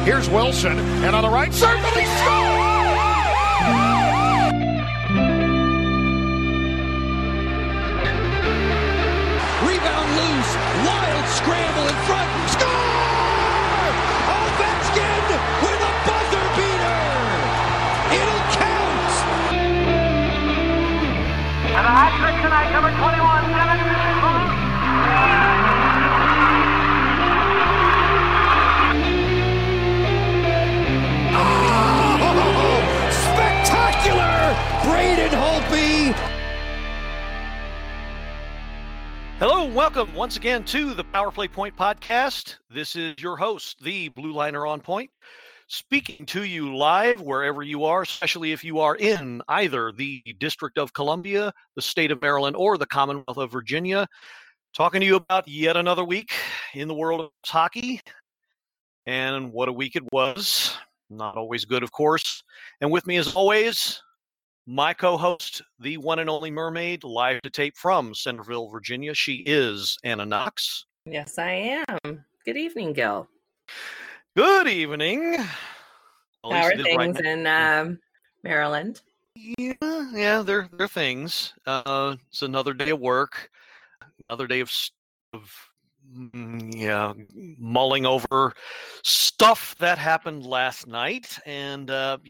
Here's Wilson, and on the right circle, he scores! Rebound loose, wild scramble in front, score! Ovechkin with a buzzer beater! It'll count! And a hat trick tonight, number 21, Devin Malone. Spectacular! Braden Holtby! Hello, and welcome once again to the Power Play Point podcast. This is your host, the Blue Liner on Point, speaking to you live wherever you are, especially if you are in either the District of Columbia, the state of Maryland, or the Commonwealth of Virginia. Talking to you about yet another week in the world of hockey. And what a week it was. Not always good, of course. And with me, as always, my co-host, the one and only Mermaid, live to tape from Centerville, Virginia. She is Anna Knox. Yes, I am. Good evening, Gil. Good evening. How are things in Maryland? Yeah, they're things. It's another day of work, another day of mulling over stuff that happened last night. And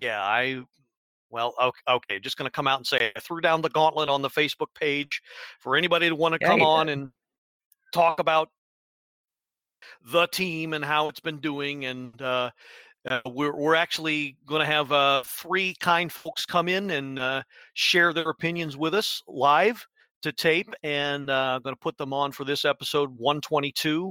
okay, just going to come out and say I threw down the gauntlet on the Facebook page for anybody to want to come on and talk about the team and how it's been doing. And we're actually going to have three kind folks come in and share their opinions with us live to tape, and I'm going to put them on for this episode 122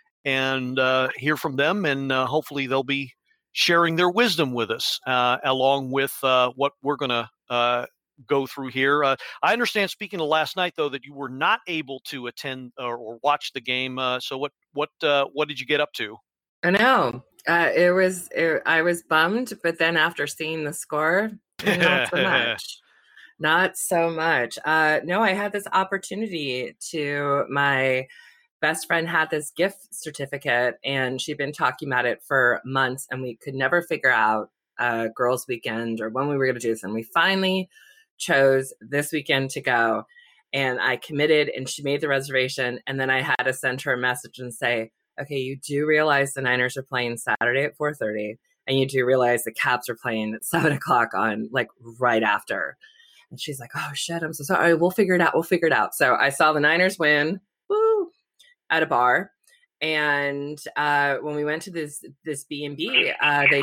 and hear from them, and hopefully they'll be sharing their wisdom with us along with what we're going to go through here. I understand, speaking of last night, though, that you were not able to attend or watch the game. So what did you get up to? I know. I was bummed, but then after seeing the score, not so much. Not so much. No, I had this opportunity my best friend had this gift certificate, and she'd been talking about it for months, and we could never figure out girls' weekend or when we were going to do this. And we finally chose this weekend to go, and I committed, and she made the reservation. And then I had to send her a message and say, okay, you do realize the Niners are playing Saturday at 4:30, and you do realize the Caps are playing at 7:00 on right after. And she's like, oh shit, I'm so sorry. We'll figure it out. So I saw the Niners win, at a bar. And when we went to this B&B,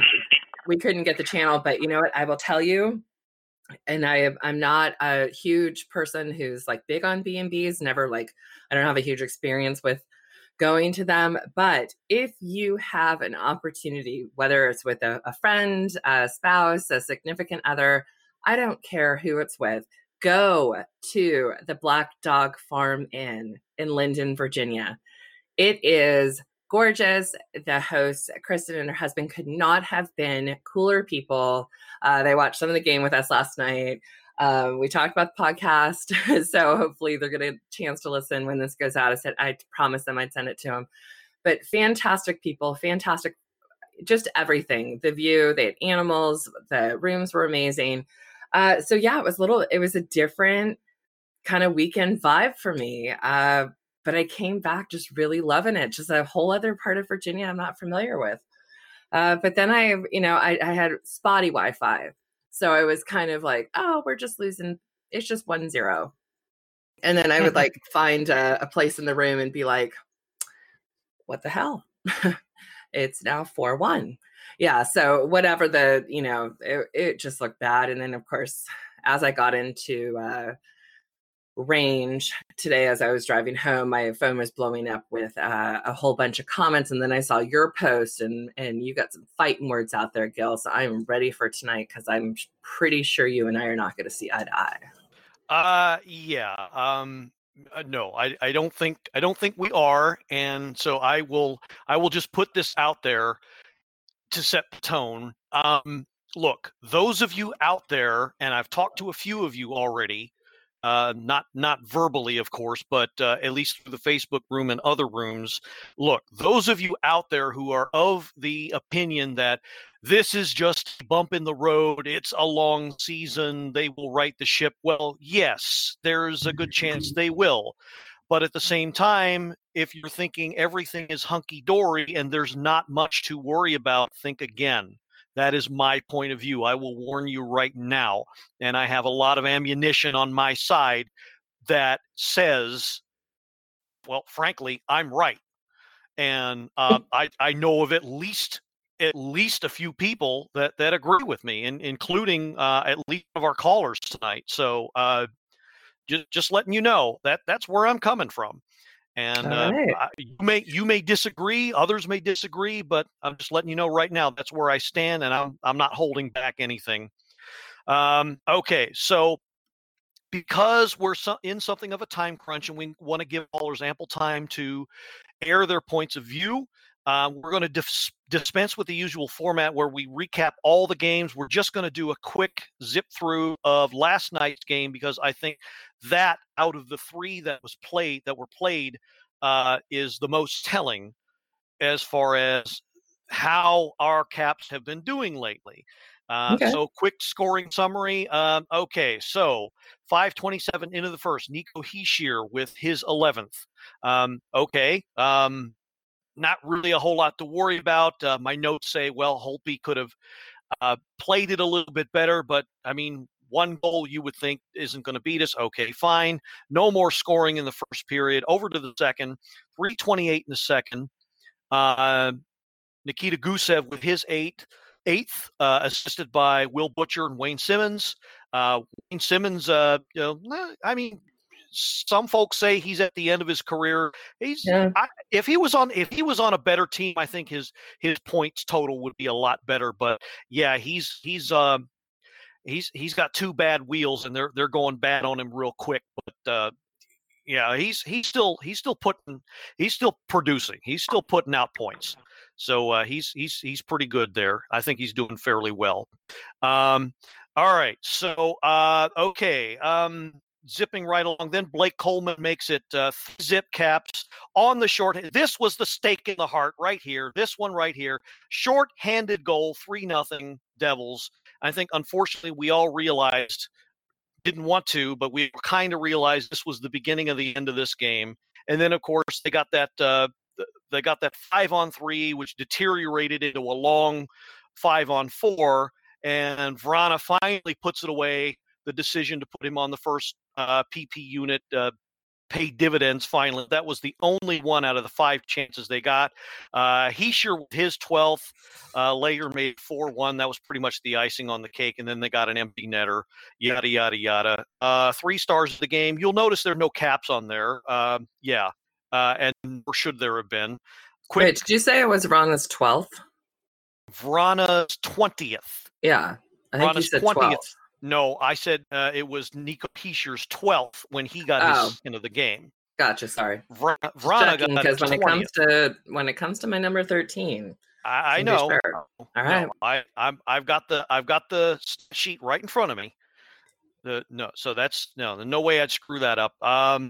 we couldn't get the channel, but you know what? I will tell you, and I'm not a huge person who's big on B&Bs, never I don't have a huge experience with going to them. But if you have an opportunity, whether it's with a friend, a spouse, a significant other, I don't care who it's with, go to the Black Dog Farm Inn in Linden, Virginia. It is gorgeous. The host, Kristen, and her husband could not have been cooler people. They watched some of the game with us last night. We talked about the podcast, so hopefully they're going to get a chance to listen when this goes out. I promised them I'd send it to them. But fantastic people, fantastic, just everything. The view, they had animals, the rooms were amazing. So yeah, it was a different kind of weekend vibe for me. But I came back just really loving it. Just a whole other part of Virginia I'm not familiar with. But then I had spotty Wi-Fi. So I was kind of like, oh, we're just losing. It's just 1-0. And then I would find a place in the room and be like, what the hell? It's now 4-1. Yeah. So whatever it just looked bad. And then of course, as I got into range today, as I was driving home, my phone was blowing up with a whole bunch of comments. And then I saw your post and you got some fighting words out there, Gil. So I'm ready for tonight, because I'm pretty sure you and I are not going to see eye to eye. No, I don't think we are. And so I will just put this out there to set the tone. Look, those of you out there, and I've talked to a few of you already, not verbally, of course, but at least through the Facebook room and other rooms. Look, those of you out there who are of the opinion that this is just a bump in the road, it's a long season, they will right the ship. Well, yes, there's a good chance they will. But at the same time, if you're thinking everything is hunky-dory and there's not much to worry about, think again. That is my point of view. I will warn you right now. And I have a lot of ammunition on my side that says, well, frankly, I'm right. And I know of at least a few people that agree with me, including at least one of our callers tonight. So just letting you know that's where I'm coming from. And you may disagree, others may disagree, but I'm just letting you know right now that's where I stand, and I'm not holding back anything. Okay, so because we're in something of a time crunch and we want to give callers ample time to air their points of view, we're going to dispense with the usual format where we recap all the games. We're just going to do a quick zip through of last night's game, because I think that out of the three that were played is the most telling as far as how our Caps have been doing lately. So quick scoring summary. Okay, so 5:27 into the first, Nico Hischier with his 11th. Not really a whole lot to worry about. My notes say, well, Holtby could have played it a little bit better, but I mean, one goal you would think isn't going to beat us. Okay, fine. No more scoring in the first period. Over to the second, 3:28 in the second. Nikita Gusev with his eighth, assisted by Will Butcher and Wayne Simmons. Wayne Simmons, I mean, some folks say he's at the end of his career. If he was on a better team, I think his points total would be a lot better. But yeah, he's got two bad wheels and they're going bad on him real quick. But yeah, he's still producing. He's still putting out points. So he's pretty good there. I think he's doing fairly well. All right. So okay. Zipping right along, then Blake Coleman makes it zip Caps on the short. This was the stake in the heart right here. This one right here, short-handed goal, 3-0 Devils. I think, unfortunately, we all realized, didn't want to, but we kind of realized this was the beginning of the end of this game. And then, of course, they got that 5-on-3, which deteriorated into a long 5-on-4, and Vrana finally puts it away. The decision to put him on the first PP unit paid dividends finally. That was the only one out of the 5 chances they got. Hischier with his 12th later made 4-1. That was pretty much the icing on the cake, and then they got an empty netter, yada, yada, yada. 3 stars of the game. You'll notice there are no caps on there. And or should there have been. Wait, did you say it was Vrana's 12th? Vrana's 20th. Yeah, I think you said 20th. No, I said it was Nico Hischier's 12th when he got his into the game. Gotcha. Sorry, Vrana got because when it comes to my number 13, I know. Sure. All right, no, I've got the sheet right in front of me. So that's no way I'd screw that up.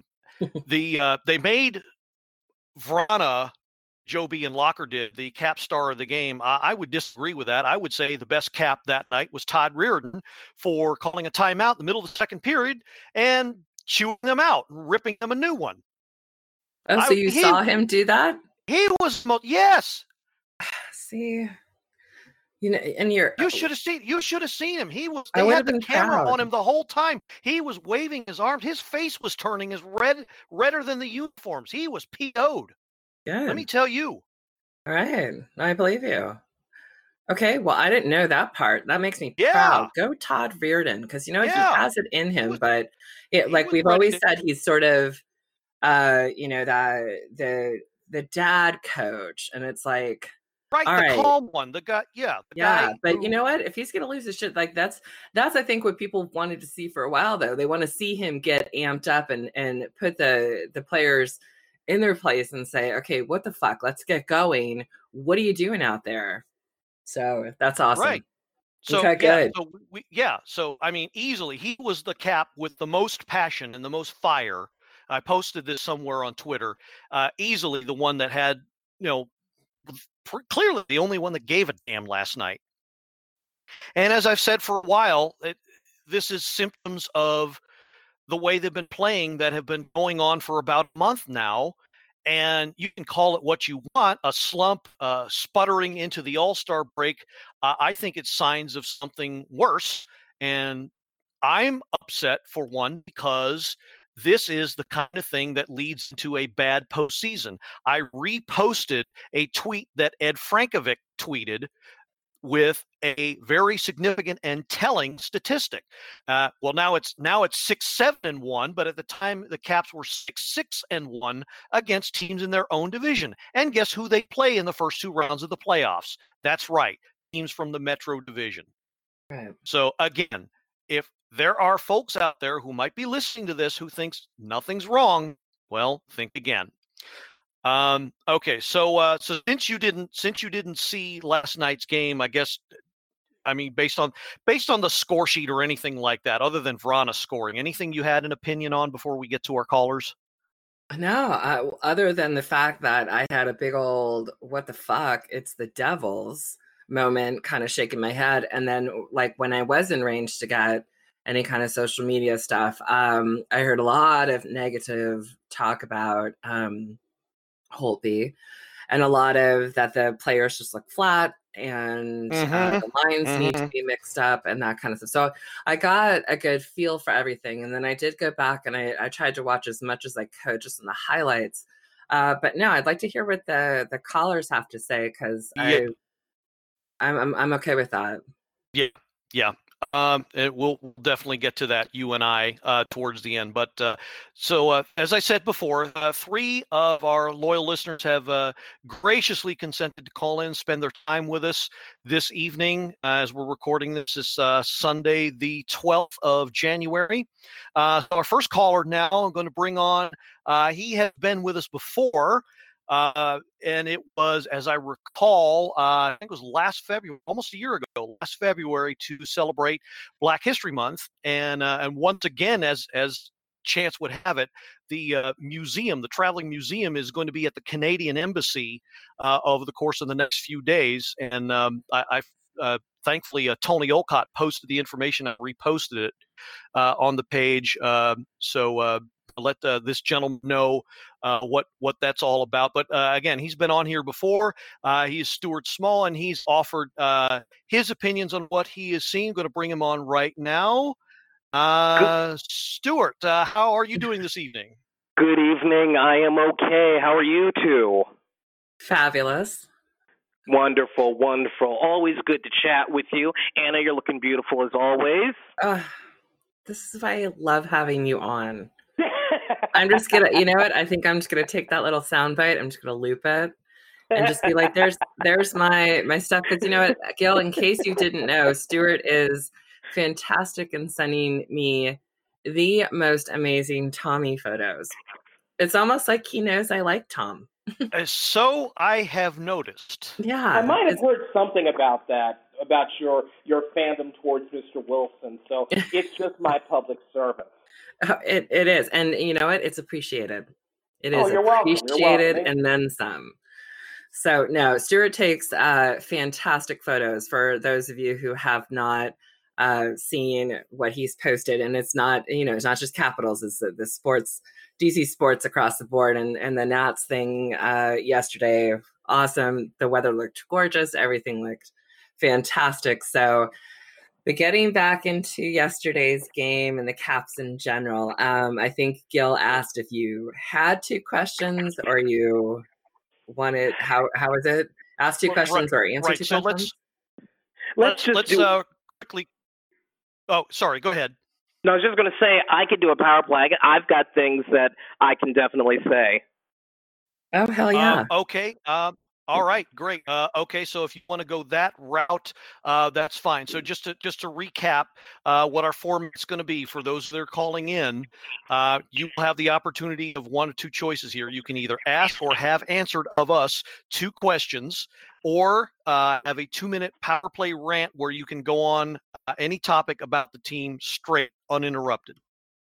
They made Vrana, Joby and Locker did the Cap star of the game. I would disagree with that. I would say the best Cap that night was Todd Reardon for calling a timeout in the middle of the second period and chewing them out, ripping them a new one. Oh, so you saw him do that? He was yes. See, and you should have seen him. He was. They had the camera on him the whole time. He was waving his arms. His face was turning as redder than the uniforms. He was PO'd. Good. Let me tell you. All right. I believe you. Okay. Well, I didn't know that part. That makes me proud. Go Todd Reardon, because he has it in him. But like we've always said, he's sort of, the dad coach, and it's like, right, the calm one, the guy, the guy. But you know what? If he's gonna lose his shit, like that's I think what people wanted to see for a while. Though they want to see him get amped up and put the players in their place and say, okay, what the fuck? Let's get going. What are you doing out there? So that's awesome. Right. So Okay, yeah, good. so so I mean, easily he was the cap with the most passion and the most fire. I posted this somewhere on Twitter. Easily the one that had, you know, clearly the only one that gave a damn last night. And as I've said for a while, this is symptoms of the way they've been playing that have been going on for about a month now. And you can call it what you want, a slump, sputtering into the All-Star break. I think it's signs of something worse. And I'm upset, for one, because this is the kind of thing that leads into a bad postseason. I reposted a tweet that Ed Frankovic tweeted with a very significant and telling statistic. Well, now it's 6-7-1, but at the time the Caps were 6-6-1 against teams in their own division. And guess who they play in the first 2 rounds of the playoffs? That's right, teams from the Metro Division. Right. So again, if there are folks out there who might be listening to this who thinks nothing's wrong, well, think again. Okay, so since you didn't see last night's game, I guess, I mean, based on the score sheet or anything like that, other than Vrana scoring, anything you had an opinion on before we get to our callers? No, other than the fact that I had a big old "what the fuck, it's the Devils" moment, kind of shaking my head, and then like when I was in range to get any kind of social media stuff, I heard a lot of negative talk about Holtby, and a lot of that the players just look flat and the lines need to be mixed up and that kind of stuff. So I got a good feel for everything. And then I did go back and I tried to watch as much as I could just in the highlights. But no, I'd like to hear what the callers have to say, because I'm okay with that. Yeah. We'll definitely get to that, you and I, towards the end. But so as I said before, 3 of our loyal listeners have graciously consented to call in, spend their time with us this evening as we're recording this. Is Sunday, the 12th of January. So our first caller now, I'm going to bring on, he has been with us before. And it was, as I recall, I think it was last February, almost a year ago, last February, to celebrate Black History Month. And once again, as chance would have it, the museum, the traveling museum, is going to be at the Canadian Embassy over the course of the next few days. And I thankfully, Tony Olcott posted the information. I reposted it on the page. So let this gentleman know what that's all about. But again, he's been on here before. He's Stuart Small, and he's offered his opinions on what he has seen. Going to bring him on right now. Stuart, how are you doing this evening? Good evening. I am okay. How are you two? Fabulous. Wonderful, wonderful. Always good to chat with you. Anna, you're looking beautiful as always. This is why I love having you on. I'm just gonna, you know what? I think I'm just gonna take that little soundbite. I'm just gonna loop it and just be like, "There's my stuff." Because you know what, Gil, in case you didn't know, Stuart is fantastic in sending me the most amazing Tommy photos. It's almost like he knows I like Tom. So I have noticed. Yeah, I might have heard something about that, about your fandom towards Mr. Wilson. So it's just my public service. It is, and you know what? It's appreciated. It is you're appreciated, welcome. and then some. So no, Stuart takes fantastic photos. For those of you who have not seen what he's posted, and it's not it's not just Capitals. It's the sports, DC sports across the board, and the Nats thing yesterday. Awesome. The weather looked gorgeous. Everything looked fantastic. So. But getting back into yesterday's game and the Caps in general, I think Gil asked if you had 2 questions or you wanted, how is it? Ask 2 questions or answer 2 questions? Let's quickly. Oh, sorry. Go ahead. No, I was just going to say I could do a power play. I've got things that I can definitely say. Oh, hell yeah. Okay. All right, great. Okay, so if you want to go that route, that's fine. So just to recap, what our format's going to be for those that are calling in, you will have the opportunity of one of two choices here. You can either ask or have answered of us 2 questions, or have a 2-minute power play rant where you can go on any topic about the team straight, uninterrupted.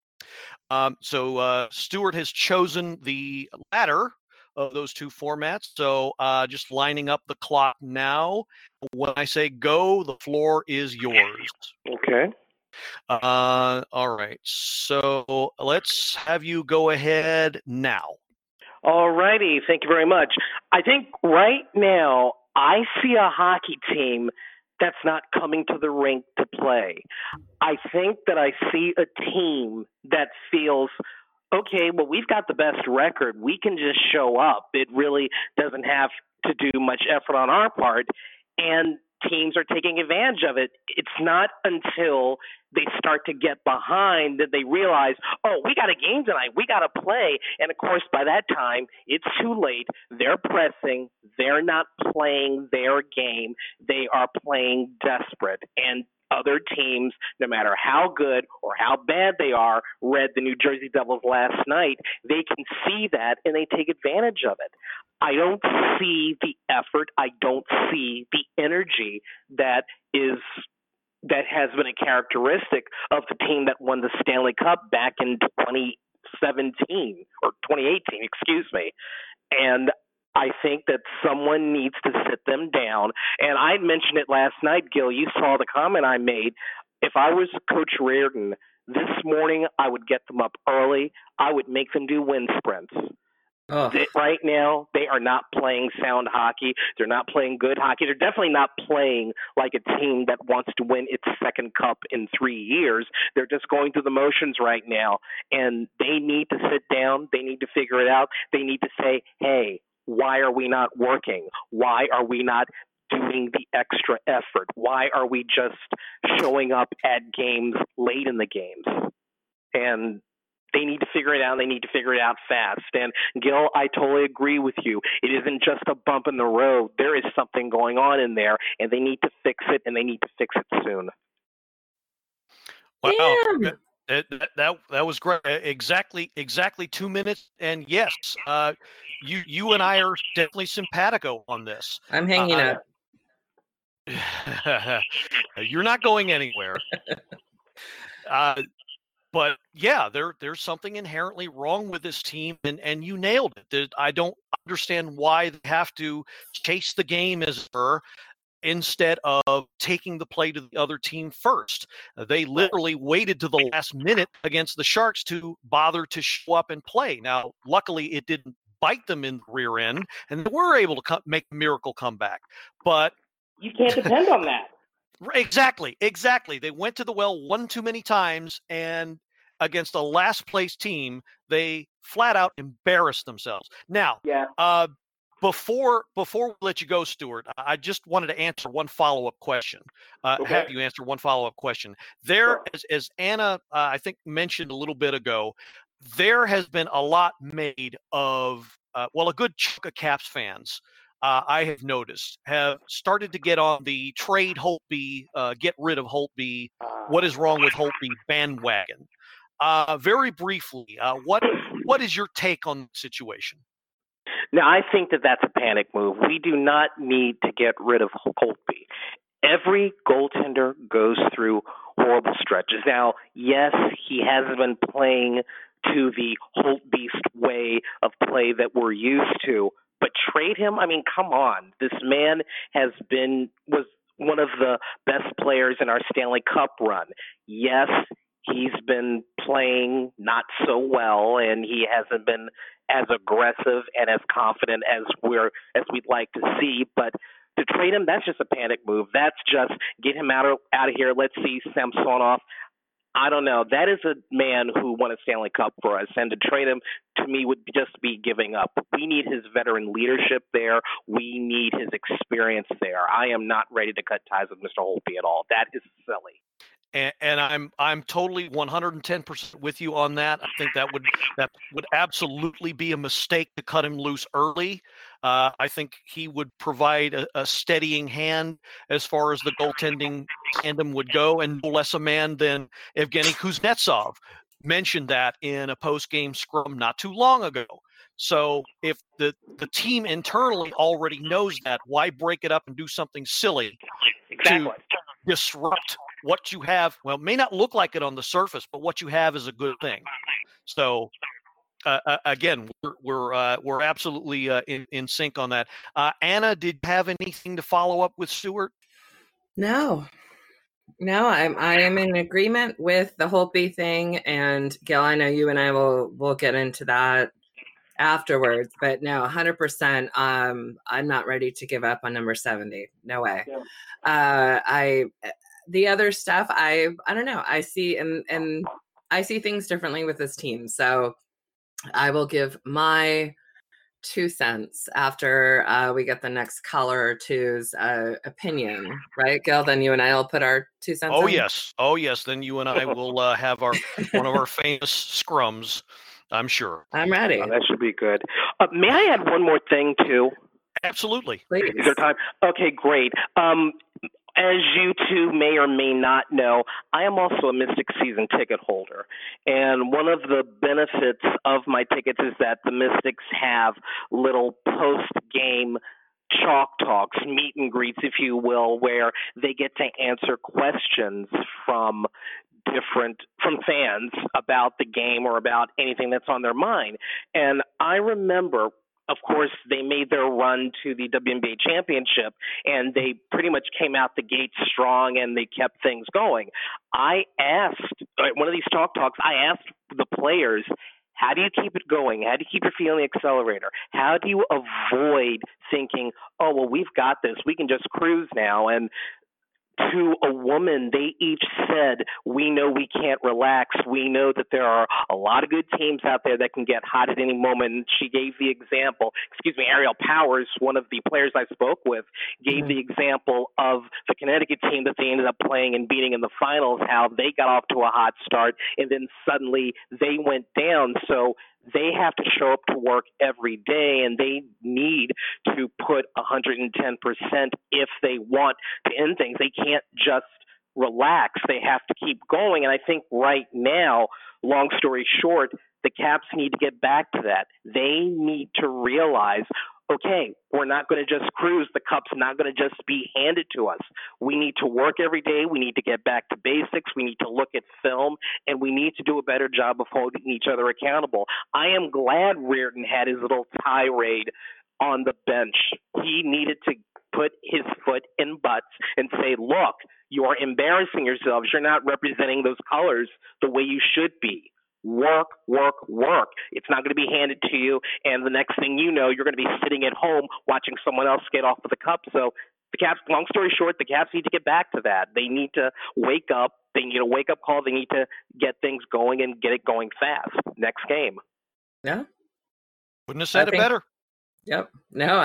So Stuart has chosen the latter of those 2 formats. So just lining up the clock now. When I say go, the floor is yours. Okay. All right. So let's have you go ahead now. All righty. Thank you very much. I think right now I see a hockey team that's not coming to the rink to play. I think that I see a team that feels, okay, well, we've got the best record. We can just show up. It really doesn't have to do much effort on our part. And teams are taking advantage of it. It's not until they start to get behind that they realize, oh, we got a game tonight. We got to play. And, of course, by that time, it's too late. They're pressing. They're not playing their game. They are playing desperate. And other teams, no matter how good or how bad they are, read the New Jersey Devils last night. They can see that, and they take advantage of it. I don't see the effort. I don't see the energy that has been a characteristic of the team that won the Stanley Cup back in 2017 or 2018, excuse me. And I think that someone needs to sit them down. And I mentioned it last night, Gil. You saw the comment I made. If I was Coach Reardon, this morning I would get them up early. I would make them do wind sprints. Right now, they are not playing sound hockey. They're not playing good hockey. They're definitely not playing like a team that wants to win its second cup in 3 years. They're just going through the motions right now. And they need to sit down. They need to figure it out. They need to say, hey, why are we not working? Why are we not doing the extra effort? Why are we just showing up at games late in the games? And they need to figure it out. They need to figure it out fast. And, Gil, I totally agree with you. It isn't just a bump in the road. There is something going on in there, and they need to fix it, and they need to fix it soon. Wow. That was great. Exactly 2 minutes. And yes, you and I are definitely simpatico on this. I'm hanging up. You're not going anywhere. But yeah, there's something inherently wrong with this team, and you nailed it. I don't understand why they have to chase the game as her instead of taking the play to the other team first. They literally waited to the last minute against the Sharks to bother to show up and play. Now, luckily, it didn't bite them in the rear end, and they were able to make a miracle comeback. But you can't depend on that. Exactly. They went to the well one too many times, and against a last-place team, they flat out embarrassed themselves. Now, before we let you go, Stuart, I just wanted to answer one follow-up question. Have you answer one follow-up question? There, as Anna, I think, mentioned a little bit ago, there has been a lot made of, a good chunk of Caps fans, I have noticed, have started to get on the trade Holtby, get rid of Holtby, what is wrong with Holtby bandwagon. Very briefly, what is your take on the situation? Now, I think that that's a panic move. We do not need to get rid of Holtby. Every goaltender goes through horrible stretches. Now, yes, he hasn't been playing to the Holtbeast way of play that we're used to, but trade him? I mean, come on. This man was one of the best players in our Stanley Cup run. Yes, he's been playing not so well, and he hasn't been as aggressive and as confident as we'd like to see. But to trade him, that's just a panic move. That's just get him out of here. Let's see Samsonov. I don't know. That is a man who won a Stanley Cup for us, and to trade him, to me, would just be giving up. We need his veteran leadership there. We need his experience there. I am not ready to cut ties with Mr. Holtby at all. That is silly. And I'm totally 110% with you on that. I think that would absolutely be a mistake to cut him loose early. I think he would provide a steadying hand as far as the goaltending tandem would go, and no less a man than Evgeny Kuznetsov mentioned that in a post-game scrum not too long ago. So if the team internally already knows that, why break it up and do something silly to disrupt what you have? Well, it may not look like it on the surface, but what you have is a good thing. So again, we're absolutely in sync on that. Anna, did you have anything to follow up with Stuart? No, I am in agreement with the Holtby thing, and Gil, I know you and I will get into that afterwards, but no, 100%. I'm not ready to give up on number 70. No way. Yeah. The other stuff, I don't know. I see and I see things differently with this team. So I will give my 2 cents after we get the next caller or two's opinion, right, Gil? Then you and I will put our 2 cents. Oh, yes. Then you and I will have one of our famous scrums. I'm sure. I'm ready. Oh, that should be good. May I add one more thing too? Absolutely. Please. Is there time? Okay, great. As you two may or may not know, I am also a Mystic season ticket holder. And one of the benefits of my tickets is that the Mystics have little post-game chalk talks, meet and greets, if you will, where they get to answer questions from fans about the game or about anything that's on their mind. And I remember, of course, they made their run to the WNBA championship, and they pretty much came out the gate strong, and they kept things going. I asked, one of these talks, I asked the players, how do you keep it going? How do you keep your feet on the accelerator? How do you avoid thinking, oh, well, we've got this, we can just cruise now? And to a woman, they each said, we know we can't relax. We know that there are a lot of good teams out there that can get hot at any moment. And she gave the example, Ariel Powers, one of the players I spoke with, gave the example of the Connecticut team that they ended up playing and beating in the finals, how they got off to a hot start and then suddenly they went down. So they have to show up to work every day, and they need to put 110% if they want to end things. They can't just relax. They have to keep going. And I think right now, long story short, the Caps need to get back to that. They need to realize, okay, we're not going to just cruise. The cup's not going to just be handed to us. We need to work every day. We need to get back to basics. We need to look at film, and we need to do a better job of holding each other accountable. I am glad Reardon had his little tirade on the bench. He needed to put his foot in butts and say, look, you are embarrassing yourselves. You're not representing those colors the way you should be. Work, work, work. It's not going to be handed to you, and the next thing you know, you're going to be sitting at home watching someone else get off with the cup. So the Caps, long story short, the Caps need to get back to that. They need to wake up. They need a wake-up call. They need to get things going and get it going fast. Next game. Yeah. Couldn't have said it better. Yep. No,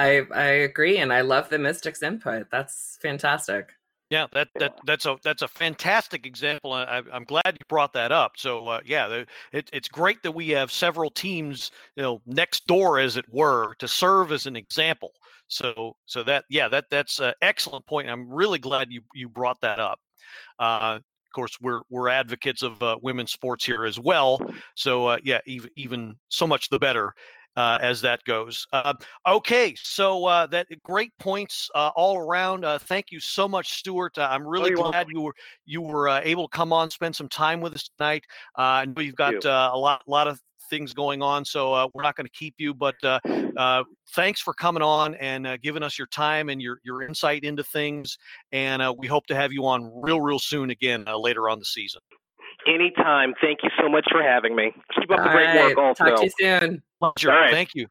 I agree, and I love the Mystics input. That's fantastic. Yeah, that's a fantastic example. I'm glad you brought that up. So it's great that we have several teams, next door, as it were, to serve as an example. So that's an excellent point. I'm really glad you brought that up. Of course, we're advocates of women's sports here as well. So even so much the better. As that goes. Okay, so that great points all around. Thank you so much, Stuart. I'm really glad you were able to come on, spend some time with us tonight. I know you've got a lot of things going on, so we're not going to keep you. But thanks for coming on and giving us your time and your insight into things. And we hope to have you on real soon again later on the season. Anytime. Thank you so much for having me. Keep up the great work also. Talk to you soon. Pleasure. Right. Thank you.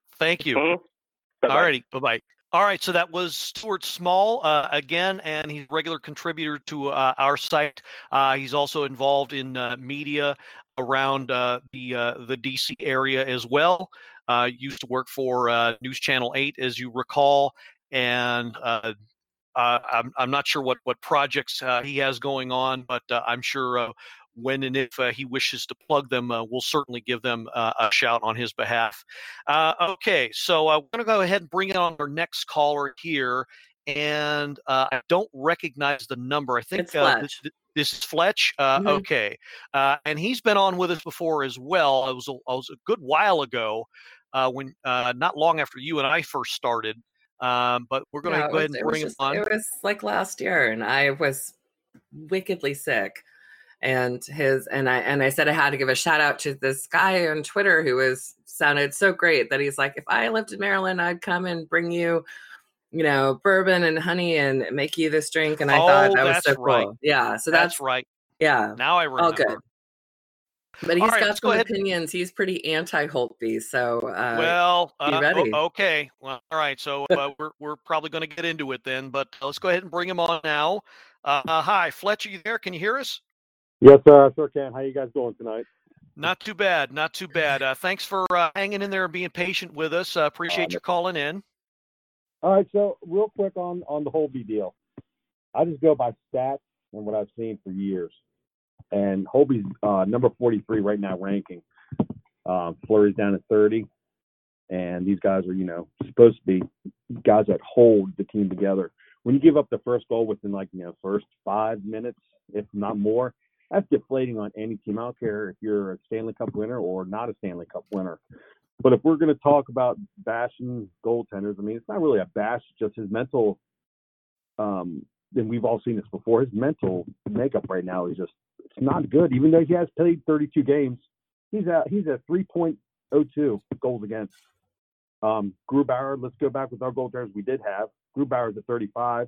Mm-hmm. All righty. Bye-bye. All right, so that was Stuart Small again, and he's a regular contributor to our site. He's also involved in media around the DC area as well. Used to work for News Channel 8, as you recall, and I'm not sure what projects he has going on, but I'm sure when and if he wishes to plug them, we'll certainly give them a shout on his behalf. Okay, so we're going to go ahead and bring in on our next caller here. And I don't recognize the number. I think it's Fletch. This is Fletch. Okay. And he's been on with us before as well. I was a good while ago when not long after you and I first started. But we're going to go ahead and bring him on. It was like last year, and I was wickedly sick. And I said I had to give a shout out to this guy on Twitter who sounded so great that he's like, if I lived in Maryland, I'd come and bring you, bourbon and honey and make you this drink. And I thought that was so right. cool. Yeah. So that's right. Yeah. Now I remember. All good. But he's got some opinions. He's pretty anti-Holtby. So be ready. Okay. Well, all right. So we're probably going to get into it then. But let's go ahead and bring him on now. Hi, Fletch. Are you there? Can you hear us? Yes, sir. Sure can. How you guys doing tonight? Not too bad. Not too bad. Thanks for hanging in there and being patient with us. Appreciate you calling in. All right. So real quick on the Holtby deal. I just go by stats and what I've seen for years. And Holtby's number 43 right now ranking. Fleury's down at 30. And these guys are, supposed to be guys that hold the team together. When you give up the first goal within first 5 minutes, if not more, that's deflating on any team. I don't care if you're a Stanley Cup winner or not a Stanley Cup winner. But if we're going to talk about bashing goaltenders, I mean, it's not really a bash, just his mental, and we've all seen this before, his mental makeup right now is just, it's not good. Even though he has played 32 games, he's at 3.02 goals against. Grubauer, let's go back with our goaltenders we did have. Grubauer's at 35,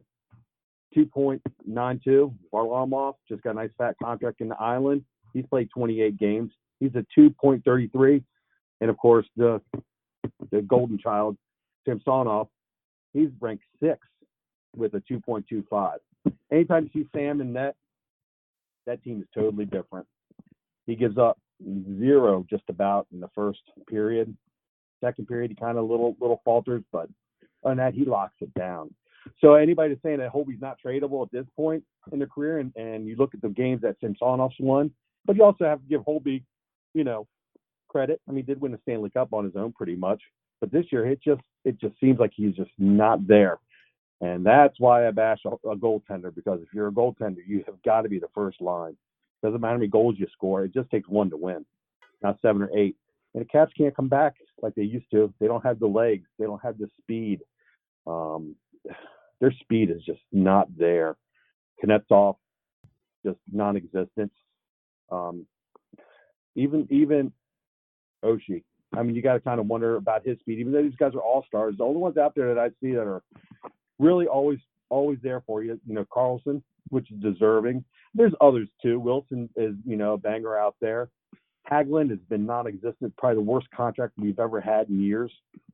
2.92. Varlamov just got a nice fat contract in the island. He's played 28 games. He's at 2.33. And, of course, the golden child, Samsonov, he's ranked 6th with a 2.25. Anytime you see Sam in net, that team is totally different. He gives up 0 just about in the first period. Second period, he kind of little falters, but on that, he locks it down. So anybody saying that Holtby's not tradable at this point in their career, and you look at the games that Samsonov's won, but you also have to give Holtby, credit. I mean, he did win the Stanley Cup on his own pretty much, but this year it just seems like he's just not there, and that's why I bash a goaltender, because if you're a goaltender, you have got to be the first line. Doesn't matter how many goals you score; it just takes 1 to win, not 7 or 8. And the Caps can't come back like they used to. They don't have the legs. They don't have the speed. Their speed is just not there. Kuznetsov, just non-existent. Even Oshie. I mean, you got to kind of wonder about his speed. Even though these guys are all-stars, the only ones out there that I see that are really always there for you, Carlson, which is deserving. There's others too. Wilson is, a banger out there. Hagelin has been non-existent, probably the worst contract we've ever had in years.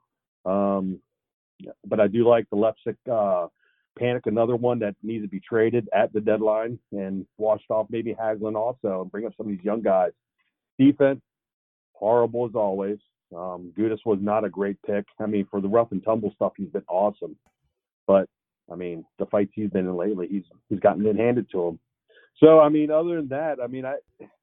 But I do like the Lepsic Panic, another one that needs to be traded at the deadline and washed off maybe Hagelin also and bring up some of these young guys. Defense, horrible as always. Gudas was not a great pick. I mean, for the rough and tumble stuff, he's been awesome. But, I mean, the fights he's been in lately, he's gotten it handed to him. So, I mean, other than that, I mean,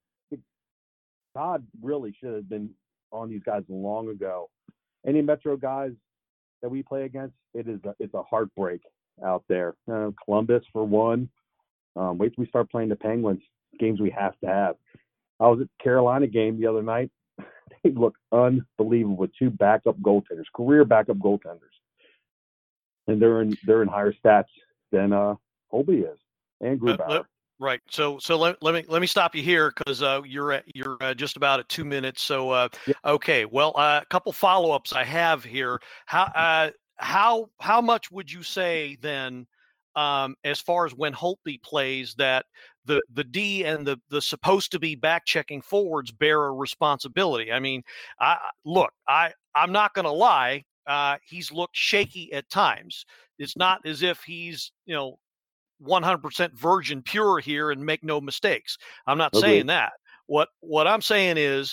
Todd really should have been on these guys long ago. Any Metro guys that we play against, it's a heartbreak out there. Columbus for one. Wait till we start playing the Penguins, games we have to have. I was at the Carolina game the other night. They look unbelievable with 2 backup goaltenders, career backup goaltenders, and they're in higher stats than Holtby is and Grubauer. Right. So let me stop you here because you're just about at 2 minutes. So okay. Well, a couple follow-ups I have here. How much would you say then, as far as when Holtby plays, that the D and the supposed to be back checking forwards bear a responsibility? I mean, I'm not going to lie. He's looked shaky at times. It's not as if he's 100% virgin pure here and make no mistakes. I'm not saying that. What I'm saying is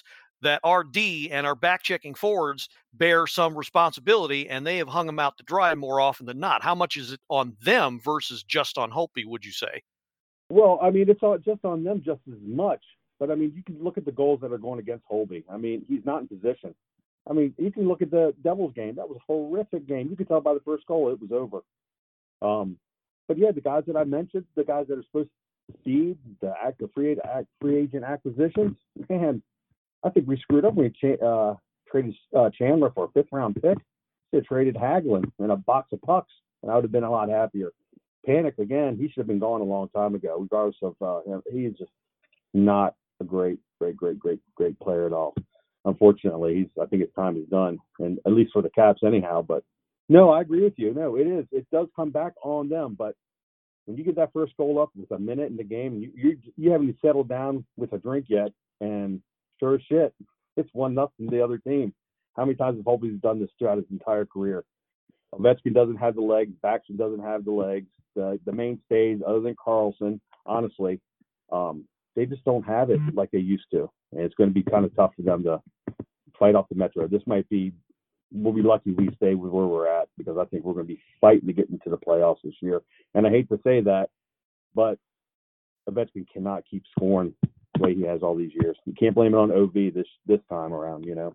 that our D and our back-checking forwards bear some responsibility, and they have hung them out to dry more often than not. How much is it on them versus just on Holtby, would you say? Well, I mean, it's just on them just as much. But, I mean, you can look at the goals that are going against Holtby. I mean, he's not in position. I mean, you can look at the Devils game. That was a horrific game. You could tell by the first goal it was over. But, yeah, the guys that I mentioned, the guys that are supposed to feed the free agent acquisitions, man, I think we screwed up when we traded Chandler for a fifth-round pick. They traded Hagelin and a box of pucks, and I would have been a lot happier. Panik, again, he should have been gone a long time ago, regardless of him. He is just not a great player at all. Unfortunately, I think his time is done, and at least for the Caps anyhow. But no, I agree with you. No, it is. It does come back on them. But when you get that first goal up with a minute in the game, you haven't even settled down with a drink yet, and sure as shit, it's 1-0 the other team. How many times have Holtby's done this throughout his entire career? Ovechkin doesn't have the legs. Baxter doesn't have the legs. The mainstays, other than Carlson, honestly, they just don't have it like they used to. And it's going to be kind of tough for them to fight off the Metro. We'll be lucky we stay with where we're at, because I think we're going to be fighting to get into the playoffs this year. And I hate to say that, but Ovechkin cannot keep scoring the way he has all these years. You can't blame it on OV this time around, you know.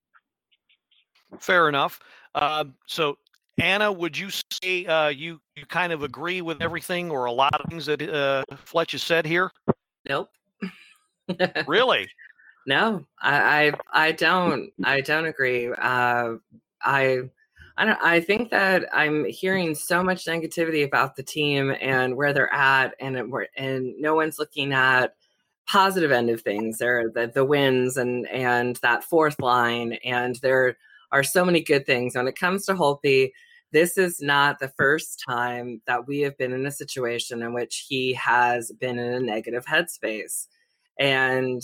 Fair enough. So, Anna, would you say you kind of agree with everything or a lot of things that Fletch has said here? Nope. Really? No, I don't agree. I think that I'm hearing so much negativity about the team and where they're at, and no one's looking at positive end of things. There are the wins and that fourth line, and there are so many good things. When it comes to Holtby, this is not the first time that we have been in a situation in which he has been in a negative headspace. And,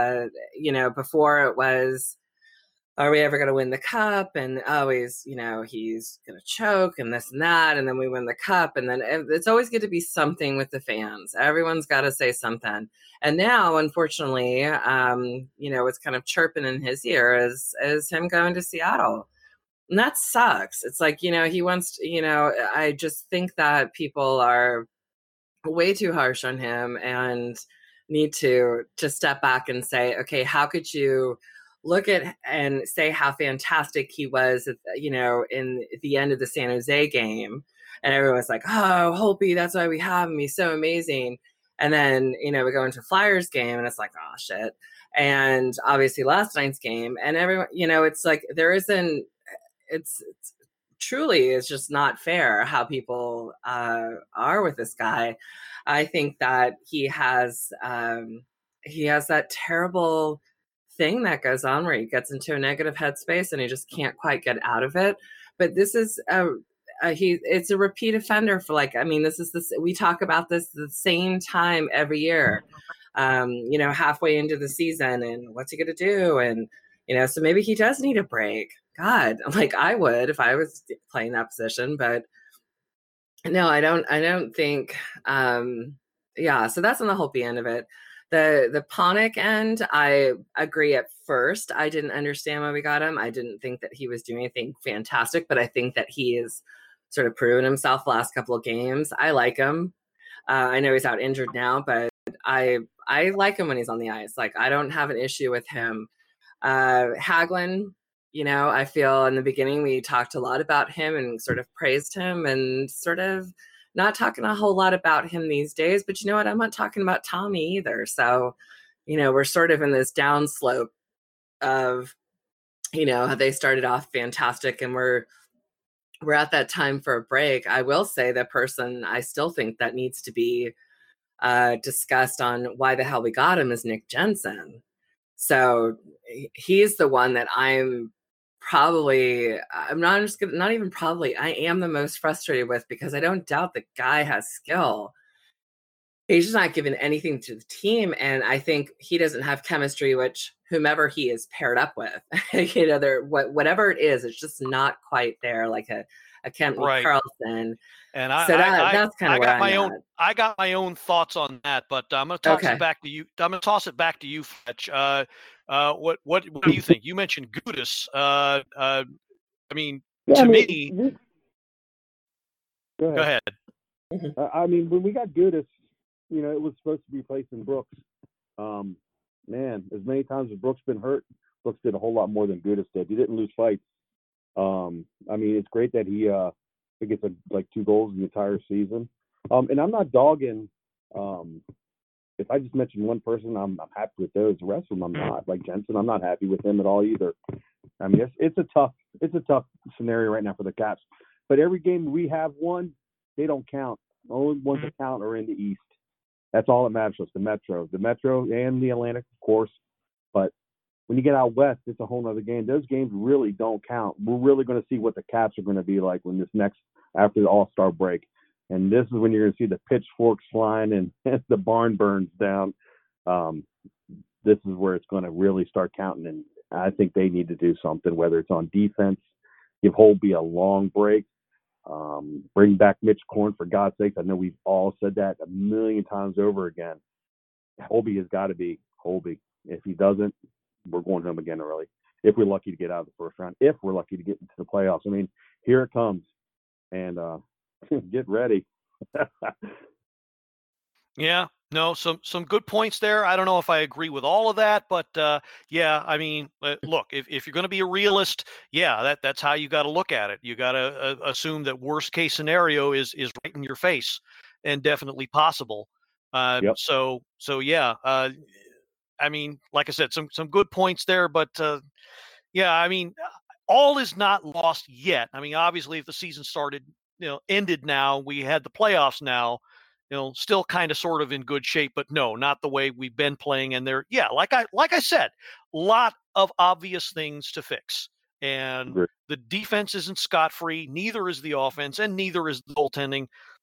before it was, are we ever going to win the cup? And always, he's going to choke and this and that. And then we win the cup. And then it's always going to be something with the fans. Everyone's got to say something. And now, unfortunately, what's kind of chirping in his ear is him going to Seattle. And that sucks. It's like, he wants to, I just think that people are way too harsh on him and need to step back and say, okay, how could you look at and say how fantastic he was, in the end of the San Jose game, and everyone's like, oh, Holtby, that's why we have him. He's so amazing. And then, we go into Flyers game and it's like, oh shit. And obviously last night's game, and everyone, it's like, it's truly, it's just not fair how people are with this guy. I think that he has that terrible thing that goes on where he gets into a negative headspace and he just can't quite get out of it. But this is it's a repeat offender for we talk about this the same time every year, halfway into the season, and what's he going to do? And, so maybe he does need a break. God, like I would if I was playing that position, but no, I don't think, so that's on the Holtby end of it. The Panik end, I agree at first. I didn't understand why we got him. I didn't think that he was doing anything fantastic, but I think that he is sort of proven himself the last couple of games. I like him. I know he's out injured now, but I like him when he's on the ice. Like, I don't have an issue with him. Hagelin, I feel in the beginning we talked a lot about him and sort of praised him, and sort of not talking a whole lot about him these days. But you know what? I'm not talking about Tommy either. So, we're sort of in this downslope of, how they started off fantastic, and we're at that time for a break. I will say the person I still think that needs to be discussed on why the hell we got him is Nick Jensen. So he's the one that I am the most frustrated with, because I don't doubt the guy has skill. He's just not giving anything to the team. And I think he doesn't have chemistry, which whomever he is paired up with, whatever it is, it's just not quite there. Like a Kentley Right. Carlson. And That's kind of where I'm at. I got my own thoughts on that, but I'm going to toss Okay. it back to you. I'm going to toss it back to you, Fletch. What do you think? You mentioned Gudas. I mean, Yeah, to I mean, me, go ahead. I mean, when we got Gudas, you know, it was supposed to be replacing Brooks. Man, as many times as Brooks been hurt, Brooks did a whole lot more than Gudas did. He didn't lose fights. I mean, it's great that he gets like 2 goals in the entire season. And I'm not dogging. If I just mention one person, I'm happy with those. The rest of them, I'm not. Like Jensen, I'm not happy with him at all either. I mean, it's a tough scenario right now for the Caps. But every game we have won, they don't count. The only ones that count are in the East. That's all that matters to us. The Metro and the Atlantic, of course. But when you get out west, it's a whole other game. Those games really don't count. We're really going to see what the Caps are going to be like when after the All-Star break. And this is when you're going to see the pitchforks flying and the barn burns down. This is where it's going to really start counting. And I think they need to do something, whether it's on defense, give Holtby a long break, bring back Mitch Korn, for God's sake. I know we've all said that a million times over again. Holtby has got to be Holtby. If he doesn't, we're going home again early. If we're lucky to get out of the first round, if we're lucky to get into the playoffs. I mean, here it comes. And get ready. Yeah, no, some good points there. I don't know if I agree with all of that, but yeah, I mean, look, if you're going to be a realist, yeah, that's how you got to look at it. You got to assume that worst case scenario is right in your face and definitely possible. Yep. So yeah, I mean, like I said, some good points there, but yeah, I mean, all is not lost yet. I mean, obviously, if the season ended now, we had the playoffs now, still kind of sort of in good shape, but no, not the way we've been playing. And there, yeah, like I said, lot of obvious things to fix. And Great. The defense isn't scot-free, neither is the offense, and neither is the goaltending.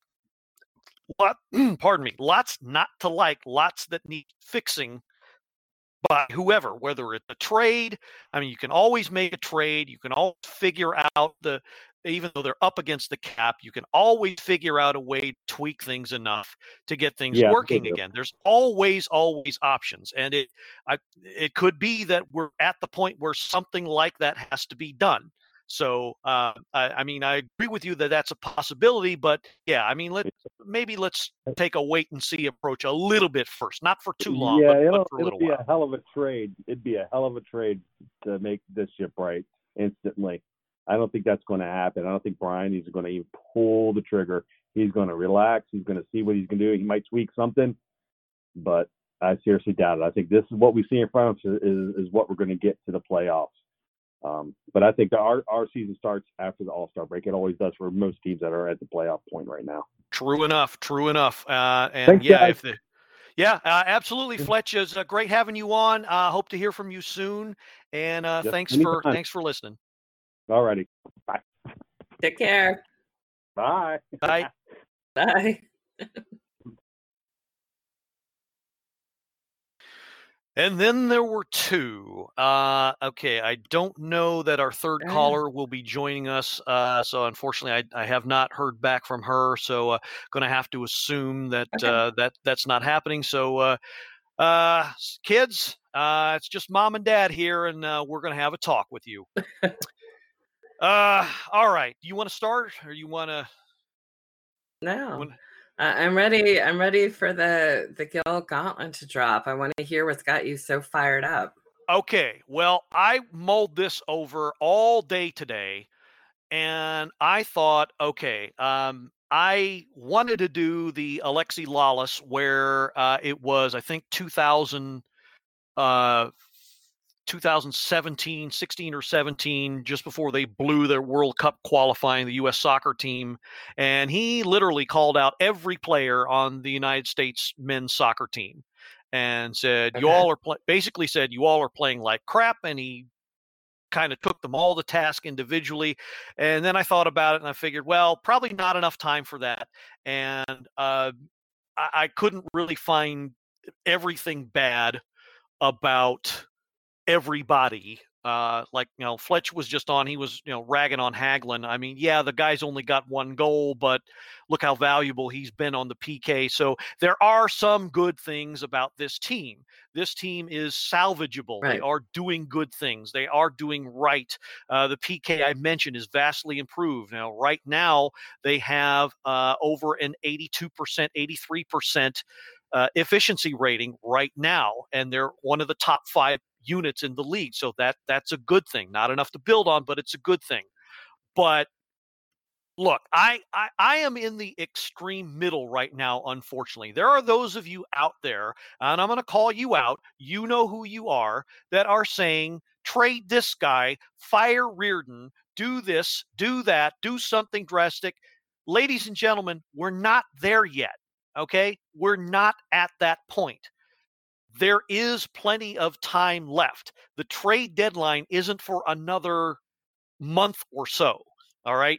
Pardon me, lots not to like, lots that need fixing by whoever, whether it's a trade. I mean, you can always make a trade. You can always figure out even though they're up against the cap, you can always figure out a way to tweak things enough to get things working again. There's always options. And it could be that we're at the point where something like that has to be done. So, I mean, I agree with you that that's a possibility, but yeah, I mean, let's take a wait and see approach a little bit first, not for too long, but for a little while. It'll be a hell of a trade. It'd be a hell of a trade to make this ship right instantly. I don't think that's going to happen. I don't think Brian is going to even pull the trigger. He's going to relax. He's going to see what he's going to do. He might tweak something, but I seriously doubt it. I think this is what we see in front of us is what we're going to get to the playoffs. But I think our season starts after the All-Star break. It always does for most teams that are at the playoff point right now. True enough. And thanks, yeah, guys. Absolutely, Fletch. It's great having you on. Hope to hear from you soon. And thanks for listening. All righty. Bye. Take care. Bye. Bye. Bye. And then there were two. Okay, I don't know that our third caller will be joining us. So unfortunately, I have not heard back from her. So going to have to assume that that's not happening. So kids, it's just mom and dad here, and we're going to have a talk with you. All right. You want to start, or you want to? No. I'm ready. I'm ready for the Gill Gauntlet to drop. I want to hear what's got you so fired up. Okay. Well, I mulled this over all day today, and I thought, okay, I wanted to do the Alexi Lalas where it was, I think, 2017, 16 or 17, just before they blew their World Cup qualifying, the U.S. soccer team. And he literally called out every player on the United States men's soccer team and said, you all are basically said, you all are playing like crap. And he kind of took them all to task individually. And then I thought about it and I figured, well, probably not enough time for that. And I couldn't really find everything bad about everybody Like, Fletch was just on. He was, ragging on Hagelin. I mean, yeah, the guy's only got one goal, but look how valuable he's been on the PK. So there are some good things about this team. This team is salvageable. Right. They are doing good things. They are doing right. The PK I mentioned is vastly improved. Now, right now, they have over an 82%, 83% efficiency rating right now, and they're one of the top 5 units in the league. So that's a good thing. Not enough to build on, but it's a good thing. But look, I am in the extreme middle right now, unfortunately. There are those of you out there, and I'm going to call you out, you know who you are, that are saying, trade this guy, fire Reardon, do this, do that, do something drastic. Ladies and gentlemen, we're not there yet, okay? We're not at that point. There is plenty of time left. The trade deadline isn't for another month or so. All right.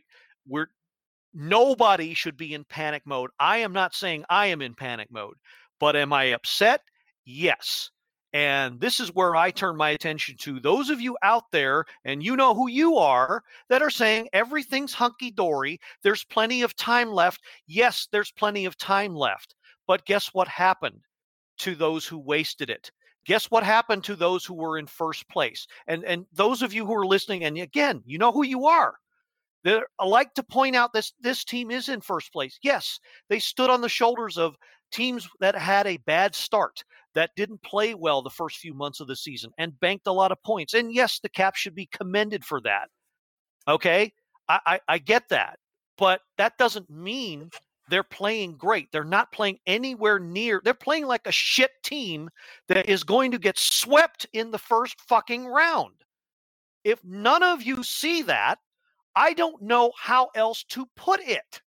Nobody should be in panic mode. I am not saying I am in panic mode, but am I upset? Yes. And this is where I turn my attention to those of you out there, and you know who you are, that are saying everything's hunky-dory. There's plenty of time left. Yes, there's plenty of time left. But guess what happened to those who wasted it? Guess what happened to those who were in first place? And those of you who are listening, and again, you know who you are. I like to point out this team is in first place. Yes, they stood on the shoulders of teams that had a bad start, that didn't play well the first few months of the season, and banked a lot of points. And yes, the Caps should be commended for that. Okay? I get that. But that doesn't mean they're playing great. They're not playing anywhere near. They're playing like a shit team that is going to get swept in the first fucking round. If none of you see that, I don't know how else to put it.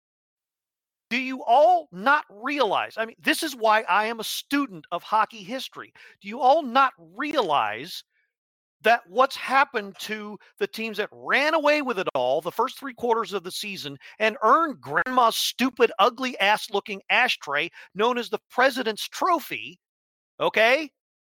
Do you all not realize? I mean, this is why I am a student of hockey history. Do you all not realize that what's happened to the teams that ran away with it all the first 3 quarters of the season and earned grandma's stupid, ugly ass looking ashtray known as the President's Trophy? Okay?